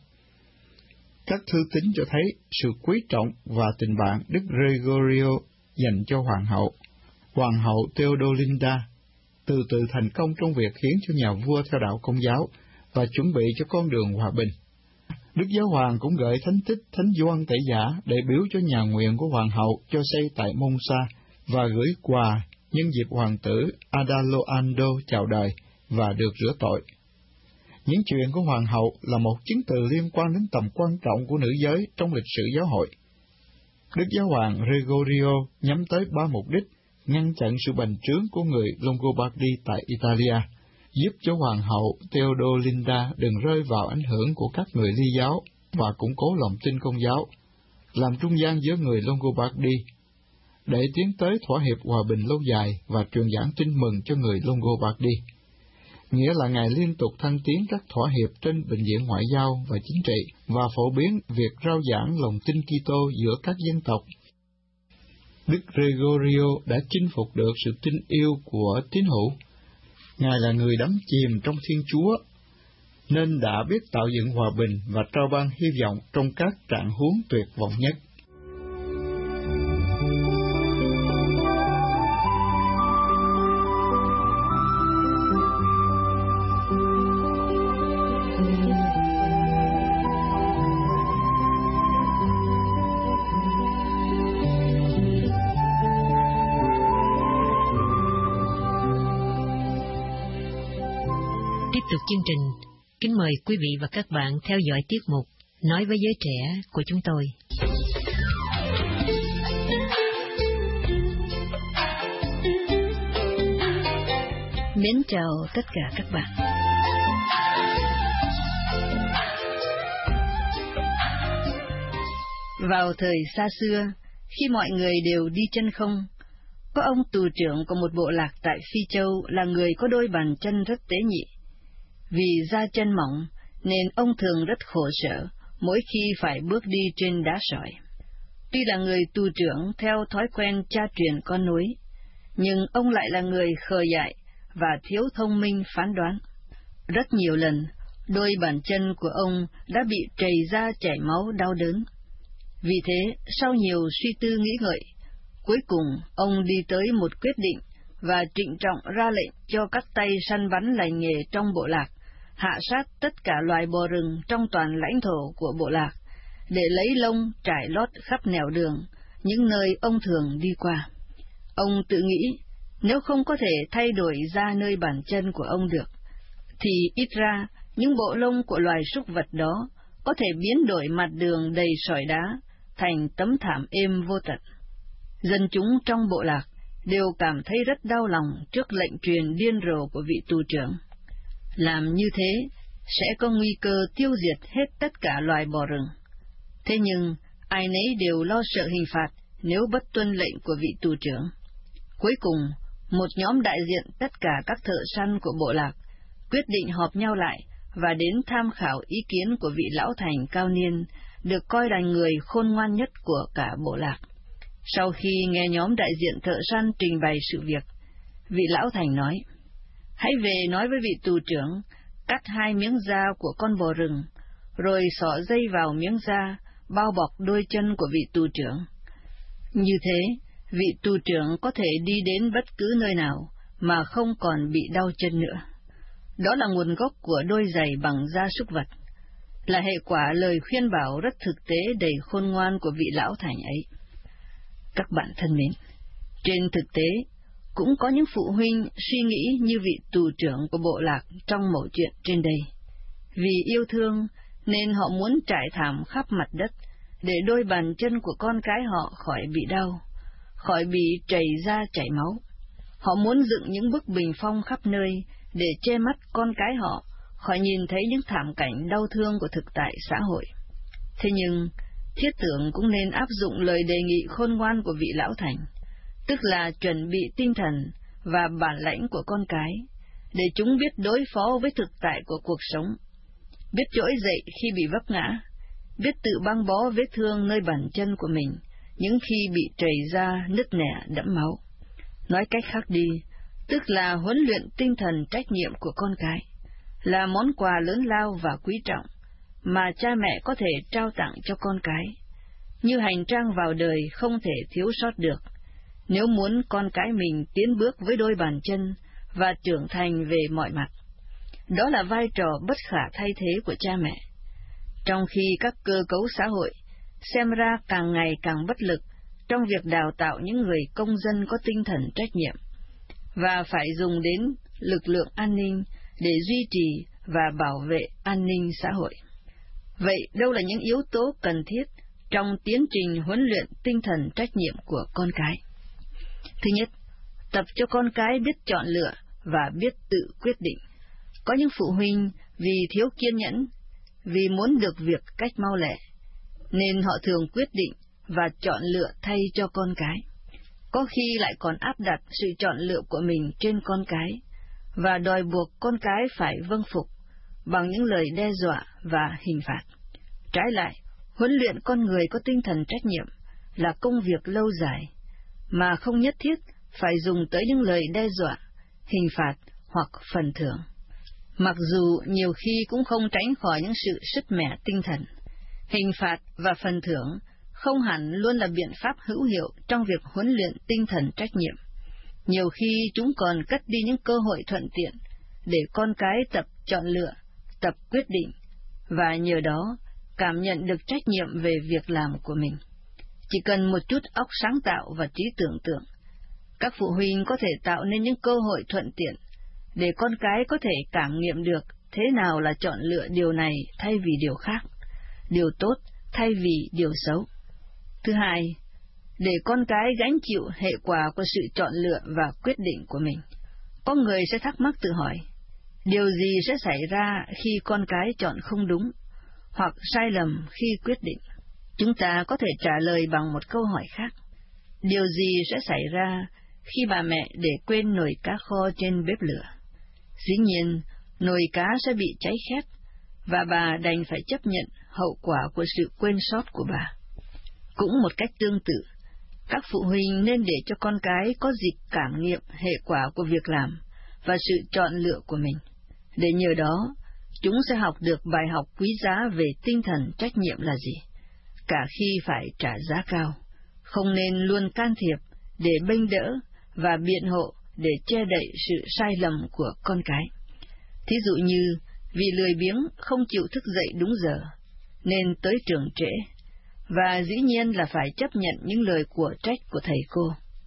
Các thư tín cho thấy sự quý trọng và tình bạn Đức Gregorio dành cho Hoàng hậu Theodolinda, từ thành công trong việc khiến cho nhà vua theo đạo Công giáo và chuẩn bị cho con đường hòa bình. Đức Giáo hoàng cũng gửi thánh tích Thánh Gioan Tẩy Giả để biếu cho nhà nguyện của hoàng hậu cho xây tại Monza, và gửi quà nhân dịp hoàng tử Adaloando chào đời và được rửa tội. Những chuyện của hoàng hậu là một chứng từ liên quan đến tầm quan trọng của nữ giới trong lịch sử giáo hội. Đức Giáo hoàng Gregorio nhắm tới 3 mục đích: ngăn chặn sự bành trướng của người Longobardi tại Italia, giúp cho Hoàng hậu Theodolinda đừng rơi vào ảnh hưởng của các người Ly giáo và củng cố lòng tin Công giáo, làm trung gian giữa người Longobardi, để tiến tới thỏa hiệp hòa bình lâu dài và truyền giảng tin mừng cho người Longobardi. Nghĩa là Ngài liên tục thăng tiến các thỏa hiệp trên bình diện ngoại giao và chính trị, và phổ biến việc rao giảng lòng tin Kitô giữa các dân tộc. Đức Gregorio đã chinh phục được sự tin yêu của tín hữu. Ngài là người đắm chìm trong Thiên Chúa, nên đã biết tạo dựng hòa bình và trao ban hy vọng trong các trạng huống tuyệt vọng nhất. Tiếp tục chương trình, kính mời quý vị và các bạn theo dõi tiết mục Nói với giới trẻ của chúng tôi. Mến chào tất cả các bạn. Vào thời xa xưa, khi mọi người đều đi chân không, có ông tù trưởng của một bộ lạc tại Phi Châu là người có đôi bàn chân rất tế nhị. Vì da chân mỏng, nên ông thường rất khổ sở mỗi khi phải bước đi trên đá sỏi. Tuy là người tù trưởng theo thói quen cha truyền con nối, nhưng ông lại là người khờ dại và thiếu thông minh phán đoán. Rất nhiều lần, đôi bàn chân của ông đã bị trầy ra chảy máu đau đớn. Vì thế, sau nhiều suy tư nghĩ ngợi, cuối cùng ông đi tới một quyết định và trịnh trọng ra lệnh cho các tay săn bắn lành nghề trong bộ lạc hạ sát tất cả loài bò rừng trong toàn lãnh thổ của bộ lạc, để lấy lông trải lót khắp nẻo đường, những nơi ông thường đi qua. Ông tự nghĩ, nếu không có thể thay đổi da nơi bàn chân của ông được, thì ít ra những bộ lông của loài súc vật đó có thể biến đổi mặt đường đầy sỏi đá thành tấm thảm êm vô tận. Dân chúng trong bộ lạc đều cảm thấy rất đau lòng trước lệnh truyền điên rồ của vị tù trưởng. Làm như thế sẽ có nguy cơ tiêu diệt hết tất cả loài bò rừng. Thế nhưng ai nấy đều lo sợ hình phạt nếu bất tuân lệnh của vị tù trưởng. Cuối cùng, một nhóm đại diện tất cả các thợ săn của bộ lạc quyết định họp nhau lại và đến tham khảo ý kiến của vị lão thành cao niên, được coi là người khôn ngoan nhất của cả bộ lạc. Sau khi nghe nhóm đại diện thợ săn trình bày sự việc, vị lão thành nói: "Hãy về nói với vị tù trưởng, cắt 2 miếng da của con bò rừng, rồi xỏ dây vào miếng da, bao bọc đôi chân của vị tù trưởng. Như thế, vị tù trưởng có thể đi đến bất cứ nơi nào mà không còn bị đau chân nữa. Đó là nguồn gốc của đôi giày bằng da súc vật. là hệ quả lời khuyên bảo rất thực tế đầy khôn ngoan của vị lão thành ấy. Các bạn thân mến, trên thực tế, cũng có những phụ huynh suy nghĩ như vị tù trưởng của bộ lạc trong mẩu chuyện trên đây. Vì yêu thương nên họ muốn trải thảm khắp mặt đất để đôi bàn chân của con cái họ khỏi bị đau, khỏi bị trầy da chảy máu. Họ muốn dựng những bức bình phong khắp nơi để che mắt con cái họ khỏi nhìn thấy những thảm cảnh đau thương của thực tại xã hội. Thế nhưng, thiết tưởng cũng nên áp dụng lời đề nghị khôn ngoan của vị lão thành, tức là chuẩn bị tinh thần và bản lãnh của con cái, để chúng biết đối phó với thực tại của cuộc sống, biết trỗi dậy khi bị vấp ngã, biết tự băng bó vết thương nơi bàn chân của mình những khi bị trầy da, nứt nẻ, đẫm máu. Nói cách khác đi, tức là huấn luyện tinh thần trách nhiệm của con cái, là món quà lớn lao và quý trọng mà cha mẹ có thể trao tặng cho con cái, như hành trang vào đời không thể thiếu sót được, nếu muốn con cái mình tiến bước với đôi bàn chân và trưởng thành về mọi mặt. Đó là vai trò bất khả thay thế của cha mẹ. Trong khi các cơ cấu xã hội xem ra càng ngày càng bất lực trong việc đào tạo những người công dân có tinh thần trách nhiệm, và phải dùng đến lực lượng an ninh để duy trì và bảo vệ an ninh xã hội. Vậy đâu là những yếu tố cần thiết trong tiến trình huấn luyện tinh thần trách nhiệm của con cái? Thứ nhất, tập cho con cái biết chọn lựa và biết tự quyết định. Có những phụ huynh vì thiếu kiên nhẫn, vì muốn được việc cách mau lẹ, nên họ thường quyết định và chọn lựa thay cho con cái. Có khi lại còn áp đặt sự chọn lựa của mình trên con cái, và đòi buộc con cái phải vâng phục bằng những lời đe dọa và hình phạt. Trái lại, huấn luyện con người có tinh thần trách nhiệm là công việc lâu dài, mà không nhất thiết phải dùng tới những lời đe dọa, hình phạt hoặc phần thưởng. Mặc dù nhiều khi cũng không tránh khỏi những sự sứt mẻ tinh thần, hình phạt và phần thưởng không hẳn luôn là biện pháp hữu hiệu trong việc huấn luyện tinh thần trách nhiệm. Nhiều khi chúng còn cất đi những cơ hội thuận tiện để con cái tập chọn lựa, tập quyết định, và nhờ đó cảm nhận được trách nhiệm về việc làm của mình. Chỉ cần một chút óc sáng tạo và trí tưởng tượng, các phụ huynh có thể tạo nên những cơ hội thuận tiện để con cái có thể cảm nghiệm được thế nào là chọn lựa điều này thay vì điều khác, điều tốt thay vì điều xấu. Thứ hai, để con cái gánh chịu hệ quả của sự chọn lựa và quyết định của mình. Có người sẽ thắc mắc tự hỏi, điều gì sẽ xảy ra khi con cái chọn không đúng, hoặc sai lầm khi quyết định? Chúng ta có thể trả lời bằng một câu hỏi khác. Điều gì sẽ xảy ra khi bà mẹ để quên nồi cá kho trên bếp lửa? Dĩ nhiên, nồi cá sẽ bị cháy khét, và bà đành phải chấp nhận hậu quả của sự quên sót của bà. Cũng một cách tương tự, các phụ huynh nên để cho con cái có dịp cảm nghiệm hệ quả của việc làm và sự chọn lựa của mình, để nhờ đó chúng sẽ học được bài học quý giá về tinh thần trách nhiệm là gì, cả khi phải trả giá cao. Không nên luôn can thiệp để bênh đỡ và biện hộ để che đậy sự sai lầm của con cái. Thí dụ như vì lười biếng không chịu thức dậy đúng giờ, nên tới trường trễ, và dĩ nhiên là phải chấp nhận những lời của trách của thầy cô.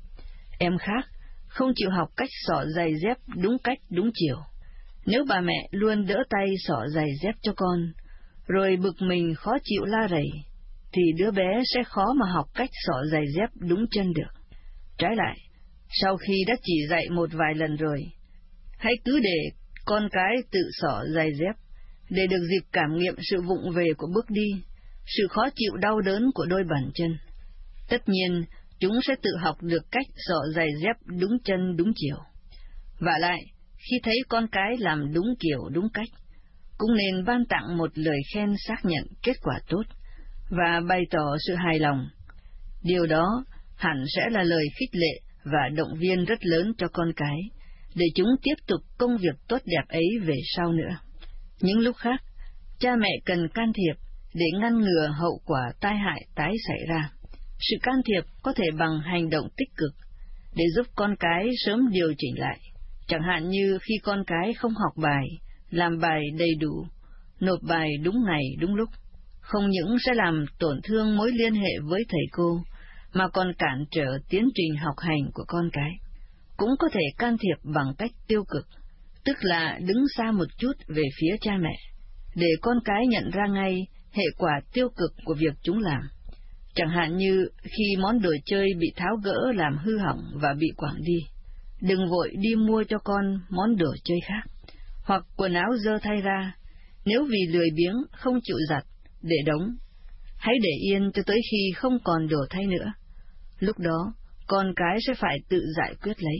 Em khác không chịu học cách xỏ giày dép đúng cách đúng chiều. Nếu bà mẹ luôn đỡ tay xỏ giày dép cho con, rồi bực mình khó chịu la rầy, thì đứa bé sẽ khó mà học cách xỏ giày dép đúng chân được. Trái lại, sau khi đã chỉ dạy một vài lần rồi, hãy cứ để con cái tự xỏ giày dép, để được dịp cảm nghiệm sự vụng về của bước đi, sự khó chịu đau đớn của đôi bàn chân. Tất nhiên, chúng sẽ tự học được cách xỏ giày dép đúng chân đúng chiều. Vả lại, khi thấy con cái làm đúng kiểu đúng cách, cũng nên ban tặng một lời khen xác nhận kết quả tốt và bày tỏ sự hài lòng. Điều đó hẳn sẽ là lời khích lệ và động viên rất lớn cho con cái, để chúng tiếp tục công việc tốt đẹp ấy về sau nữa. Những lúc khác, cha mẹ cần can thiệp để ngăn ngừa hậu quả tai hại tái xảy ra. Sự can thiệp có thể bằng hành động tích cực, để giúp con cái sớm điều chỉnh lại. Chẳng hạn như khi con cái không học bài, làm bài đầy đủ, nộp bài đúng ngày đúng lúc, không những sẽ làm tổn thương mối liên hệ với thầy cô, mà còn cản trở tiến trình học hành của con cái. Cũng có thể can thiệp bằng cách tiêu cực, tức là đứng xa một chút về phía cha mẹ, để con cái nhận ra ngay hệ quả tiêu cực của việc chúng làm. Chẳng hạn như khi món đồ chơi bị tháo gỡ làm hư hỏng và bị quẳng đi, đừng vội đi mua cho con món đồ chơi khác, hoặc quần áo dơ thay ra, nếu vì lười biếng không chịu giặt, để đống, hãy để yên cho tới khi không còn đồ thay nữa. Lúc đó, con cái sẽ phải tự giải quyết lấy,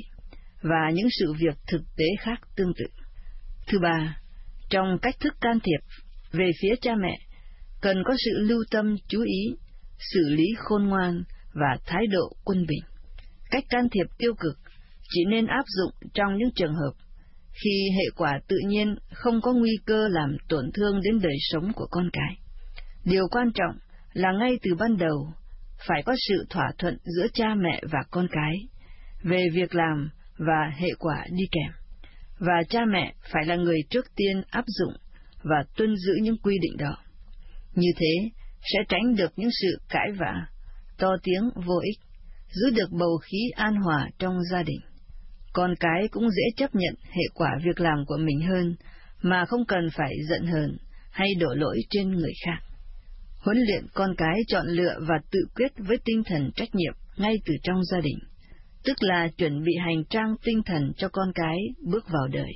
và những sự việc thực tế khác tương tự. Thứ ba, trong cách thức can thiệp về phía cha mẹ, cần có sự lưu tâm chú ý, xử lý khôn ngoan và thái độ quân bình. Cách can thiệp tiêu cực chỉ nên áp dụng trong những trường hợp khi hệ quả tự nhiên không có nguy cơ làm tổn thương đến đời sống của con cái. Điều quan trọng là ngay từ ban đầu phải có sự thỏa thuận giữa cha mẹ và con cái về việc làm và hệ quả đi kèm, và cha mẹ phải là người trước tiên áp dụng và tuân giữ những quy định đó. Như thế sẽ tránh được những sự cãi vã, to tiếng vô ích, giữ được bầu khí an hòa trong gia đình. Con cái cũng dễ chấp nhận hệ quả việc làm của mình hơn, mà không cần phải giận hờn hay đổ lỗi trên người khác. Huấn luyện con cái chọn lựa và tự quyết với tinh thần trách nhiệm ngay từ trong gia đình, tức là chuẩn bị hành trang tinh thần cho con cái bước vào đời,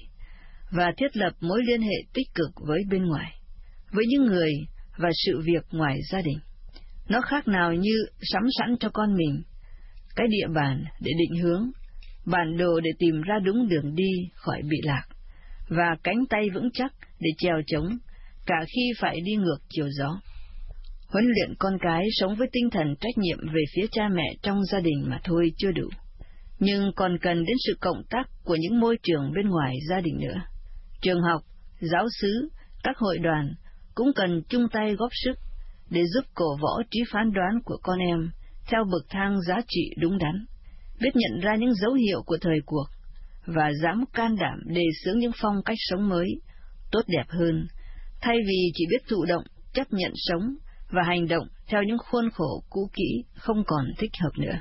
và thiết lập mối liên hệ tích cực với bên ngoài, với những người và sự việc ngoài gia đình. Nó khác nào như sắm sẵn cho con mình cái địa bàn để định hướng, bản đồ để tìm ra đúng đường đi khỏi bị lạc, và cánh tay vững chắc để chèo chống cả khi phải đi ngược chiều gió. Huấn luyện con cái sống với tinh thần trách nhiệm về phía cha mẹ trong gia đình mà thôi chưa đủ, nhưng còn cần đến sự cộng tác của những môi trường bên ngoài gia đình nữa. Trường học, giáo xứ, các hội đoàn cũng cần chung tay góp sức để giúp cổ võ trí phán đoán của con em theo bậc thang giá trị đúng đắn, biết nhận ra những dấu hiệu của thời cuộc, và dám can đảm đề xướng những phong cách sống mới, tốt đẹp hơn, thay vì chỉ biết thụ động, chấp nhận sống và hành động theo những khuôn khổ cũ kỹ không còn thích hợp nữa.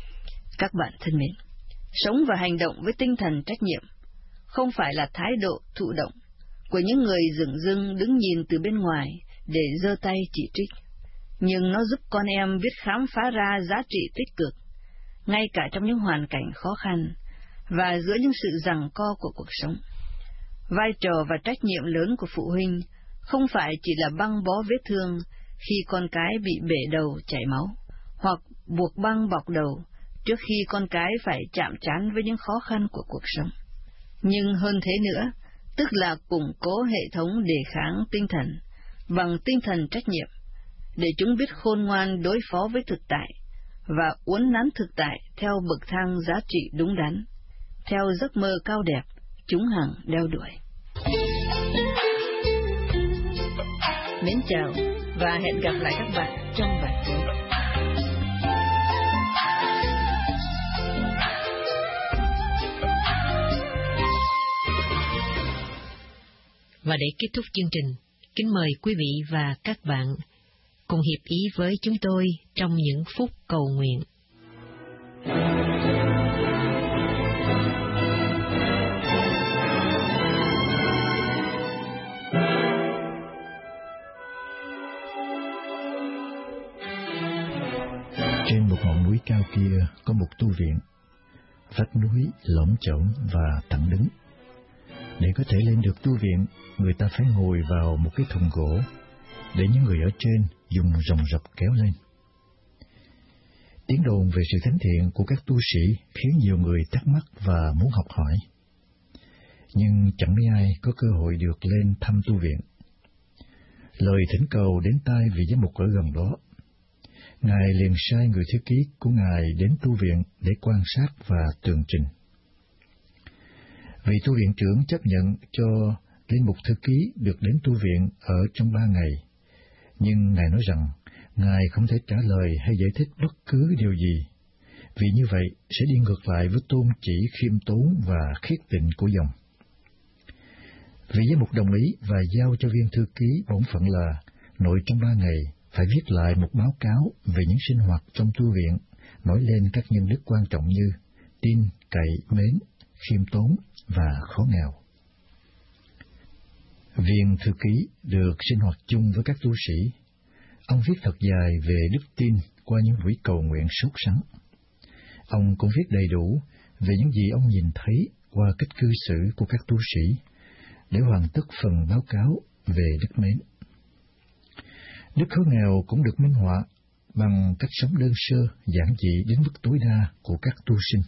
Các bạn thân mến, sống và hành động với tinh thần trách nhiệm không phải là thái độ thụ động của những người dửng dưng đứng nhìn từ bên ngoài để giơ tay chỉ trích, nhưng nó giúp con em biết khám phá ra giá trị tích cực, ngay cả trong những hoàn cảnh khó khăn và giữa những sự giằng co của cuộc sống. Vai trò và trách nhiệm lớn của phụ huynh không phải chỉ là băng bó vết thương khi con cái bị bể đầu chảy máu, hoặc buộc băng bọc đầu trước khi con cái phải chạm trán với những khó khăn của cuộc sống. Nhưng hơn thế nữa, tức là củng cố hệ thống đề kháng tinh thần bằng tinh thần trách nhiệm, để chúng biết khôn ngoan đối phó với thực tại và uốn nắn thực tại theo bậc thang giá trị đúng đắn, theo giấc mơ cao đẹp chúng hằng đeo đuổi. Mến chào và hẹn gặp lại các bạn trong bài cuối. Và để kết thúc chương trình, kính mời quý vị và các bạn cùng hiệp ý với chúng tôi trong những phút cầu nguyện. Trên một ngọn núi cao kia có một tu viện, vách núi lởm chởm và thẳng đứng. Để có thể lên được tu viện, người ta phải ngồi vào một cái thùng gỗ, để những người ở trên dùng rồng rập kéo lên. Tiếng đồn về sự thánh thiện của các tu sĩ khiến nhiều người thắc mắc và muốn học hỏi. Nhưng chẳng mấy ai có cơ hội được lên thăm tu viện. Lời thỉnh cầu đến tai vị giám mục ở gần đó. Ngài liền sai người thư ký của Ngài đến tu viện để quan sát và tường trình. Vị tu viện trưởng chấp nhận cho linh mục thư ký được đến tu viện ở trong 3 ngày, nhưng Ngài nói rằng Ngài không thể trả lời hay giải thích bất cứ điều gì, vì như vậy sẽ đi ngược lại với tôn chỉ khiêm tốn và khiết tịnh của dòng. Vị giám mục đồng ý và giao cho viên thư ký bổn phận là nội trong 3 ngày phải viết lại một báo cáo về những sinh hoạt trong tu viện, nói lên các nhân đức quan trọng như tin, cậy, mến, khiêm tốn và khó nghèo. Viên thư ký được sinh hoạt chung với các tu sĩ. Ông viết thật dài về đức tin qua những buổi cầu nguyện sốt sắng. Ông cũng viết đầy đủ về những gì ông nhìn thấy qua cách cư xử của các tu sĩ, để hoàn tất phần báo cáo về đức mến. Đức khó nghèo cũng được minh họa bằng cách sống đơn sơ, giản dị đến mức tối đa của các tu sinh.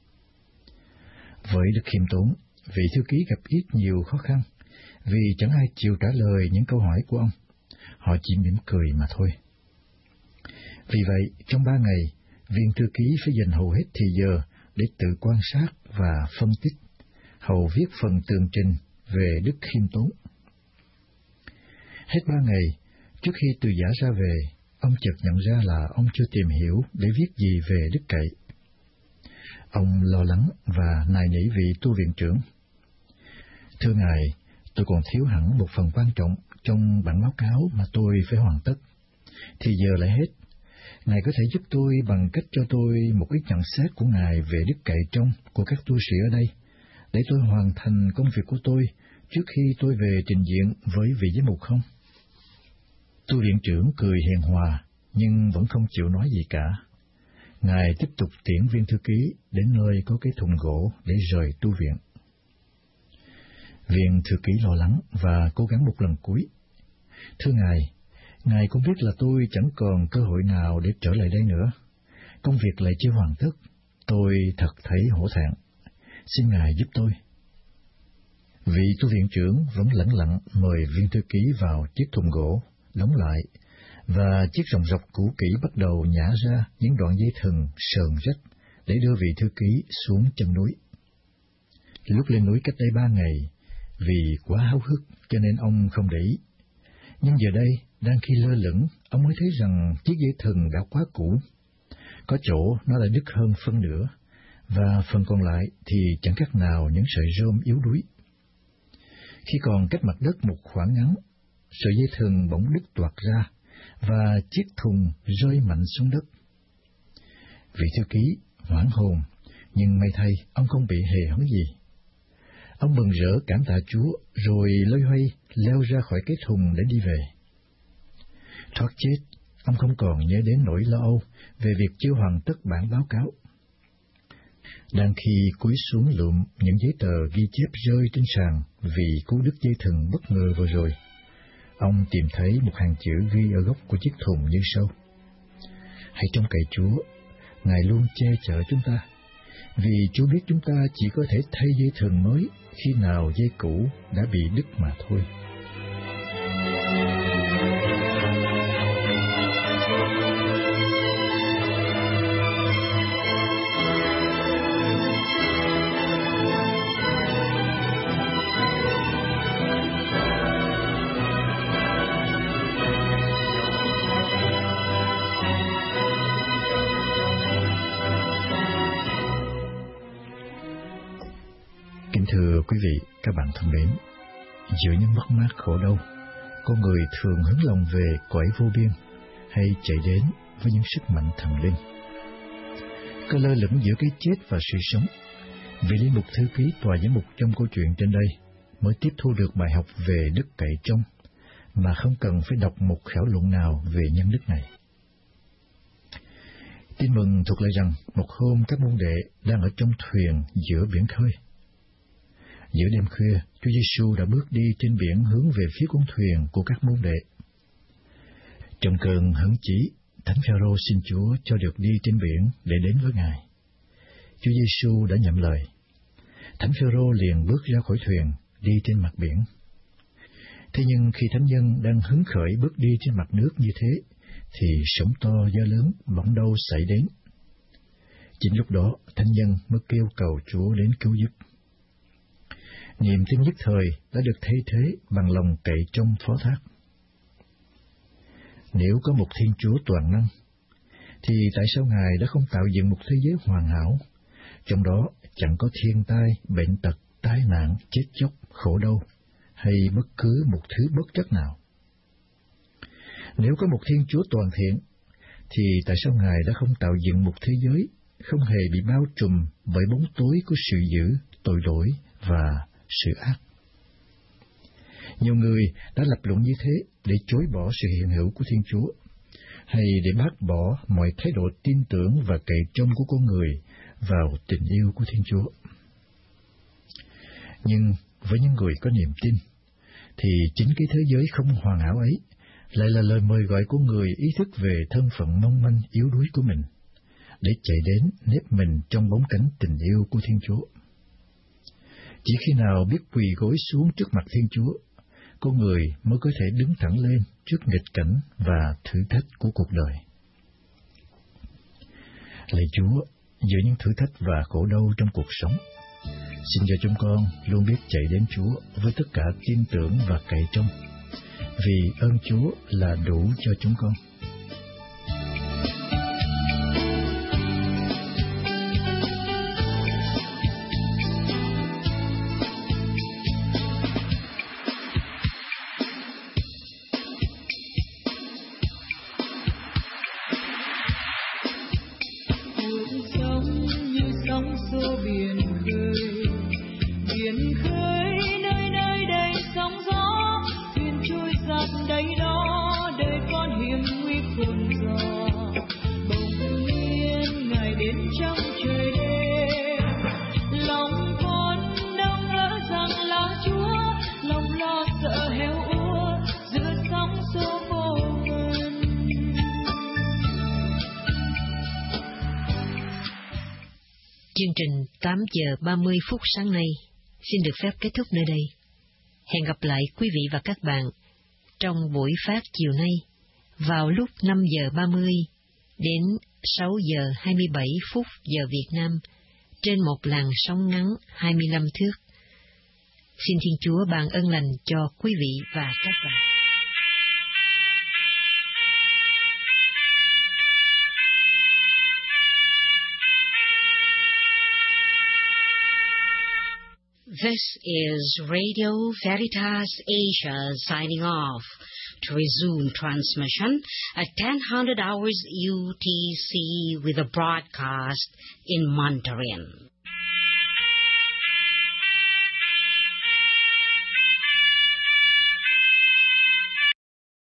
Với đức khiêm tốn, vị thư ký gặp ít nhiều khó khăn, vì chẳng ai chịu trả lời những câu hỏi của ông. Họ chỉ mỉm cười mà thôi. Vì vậy, trong 3 ngày, viên thư ký phải dành hầu hết thì giờ để tự quan sát và phân tích, hầu viết phần tường trình về đức khiêm tốn. Hết 3 ngày, trước khi từ giã ra về, ông chợt nhận ra là ông chưa tìm hiểu để viết gì về đức cậy. Ông lo lắng và nài nỉ vị tu viện trưởng. Thưa Ngài, tôi còn thiếu hẳn một phần quan trọng trong bản báo cáo mà tôi phải hoàn tất. Thì giờ lại hết. Ngài có thể giúp tôi bằng cách cho tôi một ít nhận xét của Ngài về đức cậy trong của các tu sĩ ở đây, để tôi hoàn thành công việc của tôi trước khi tôi về trình diện với vị giám mục không? Tu viện trưởng cười hiền hòa, nhưng vẫn không chịu nói gì cả. Ngài tiếp tục tiễn viên thư ký đến nơi có cái thùng gỗ để rời tu viện. Viên thư ký lo lắng và cố gắng một lần cuối. Thưa Ngài cũng biết là tôi chẳng còn cơ hội nào để trở lại đây nữa. Công việc lại chưa hoàn tất. Tôi thật thấy hổ thẹn. Xin Ngài giúp tôi. Vị tu viện trưởng vẫn lẳng lặng mời viên thư ký vào chiếc thùng gỗ, đóng lại, và chiếc ròng rọc cũ kỹ bắt đầu nhả ra những đoạn dây thừng sờn rách để đưa vị thư ký xuống chân núi. Lúc lên núi cách đây 3 ngày, vì quá háo hức cho nên ông không để ý. Nhưng giờ đây, đang khi lơ lửng, ông mới thấy rằng chiếc dây thừng đã quá cũ. Có chỗ nó đã đứt hơn phân nửa, và phần còn lại thì chẳng khác nào những sợi rơm yếu đuối. Khi còn cách mặt đất một khoảng ngắn, sợi dây thừng bỗng đứt toạc ra, và chiếc thùng rơi mạnh xuống đất. Vị thư ký hoảng hồn, nhưng may thay ông không bị hề hấn gì. Ông mừng rỡ cảm tạ Chúa, rồi loay hoay leo ra khỏi cái thùng để đi về. Thoát chết, ông không còn nhớ đến nỗi lo âu về việc chưa hoàn tất bản báo cáo. Đang khi cúi xuống lượm những giấy tờ ghi chép rơi trên sàn vì cú đứt dây thừng bất ngờ vừa rồi, ông tìm thấy một hàng chữ ghi ở góc của chiếc thùng như sau: Hãy trông cậy Chúa, Ngài luôn che chở chúng ta, vì Chúa biết chúng ta chỉ có thể thay dây thừng mới khi nào dây cũ đã bị đứt mà thôi. Thưa quý vị, các bạn thân mến, giữa những mất mát khổ đau, con người thường hướng lòng về cõi vô biên hay chạy đến với những sức mạnh thần linh. Cứ lơ lửng giữa cái chết và sự sống, vị linh mục thư ký tòa giám mục trong câu chuyện trên đây mới tiếp thu được bài học về đức cậy trong, mà không cần phải đọc một khảo luận nào về nhân đức này. Tin mừng thuật lại rằng một hôm các môn đệ đang ở trong thuyền giữa biển khơi. Giữa đêm khuya, Chúa Giêsu đã bước đi trên biển hướng về phía con thuyền của các môn đệ. Trong cơn hứng chí, Thánh Phêrô xin Chúa cho được đi trên biển để đến với Ngài. Chúa Giêsu đã nhận lời. Thánh Phêrô liền bước ra khỏi thuyền, đi trên mặt biển. Thế nhưng khi thánh nhân đang hứng khởi bước đi trên mặt nước như thế, thì sóng to gió lớn bỗng đâu xảy đến. Chính lúc đó, thánh nhân mới kêu cầu Chúa đến cứu giúp. Niềm tin nhất thời đã được thay thế bằng lòng cậy trong phó thác. Nếu có một Thiên Chúa toàn năng, thì tại sao Ngài đã không tạo dựng một thế giới hoàn hảo, trong đó chẳng có thiên tai, bệnh tật, tai nạn, chết chóc, khổ đau, hay bất cứ một thứ bất trắc nào. Nếu có một Thiên Chúa toàn thiện, thì tại sao Ngài đã không tạo dựng một thế giới không hề bị bao trùm bởi bóng tối của sự dữ, tội lỗi và sự ác? Nhiều người đã lập luận như thế để chối bỏ sự hiện hữu của Thiên Chúa, hay để bác bỏ mọi thái độ tin tưởng và cậy trông của con người vào tình yêu của Thiên Chúa. Nhưng với những người có niềm tin, thì chính cái thế giới không hoàn hảo ấy lại là lời mời gọi của người ý thức về thân phận mong manh yếu đuối của mình, để chạy đến nép mình trong bóng cánh tình yêu của Thiên Chúa. Chỉ khi nào biết quỳ gối xuống trước mặt Thiên Chúa, con người mới có thể đứng thẳng lên trước nghịch cảnh và thử thách của cuộc đời. Lạy Chúa, giữa những thử thách và khổ đau trong cuộc sống, xin cho chúng con luôn biết chạy đến Chúa với tất cả tin tưởng và cậy trông, vì ơn Chúa là đủ cho chúng con. Chương trình 8 giờ 30 phút sáng nay xin được phép kết thúc nơi đây. Hẹn gặp lại quý vị và các bạn trong buổi phát chiều nay vào lúc 5 giờ 30 đến 6 giờ 27 phút giờ Việt Nam trên một làn sóng ngắn 25 thước. Xin Thiên Chúa ban ơn lành cho quý vị và các bạn. This is Radio Veritas Asia signing off. To resume transmission at 10:00 hours UTC with a broadcast in Mandarin.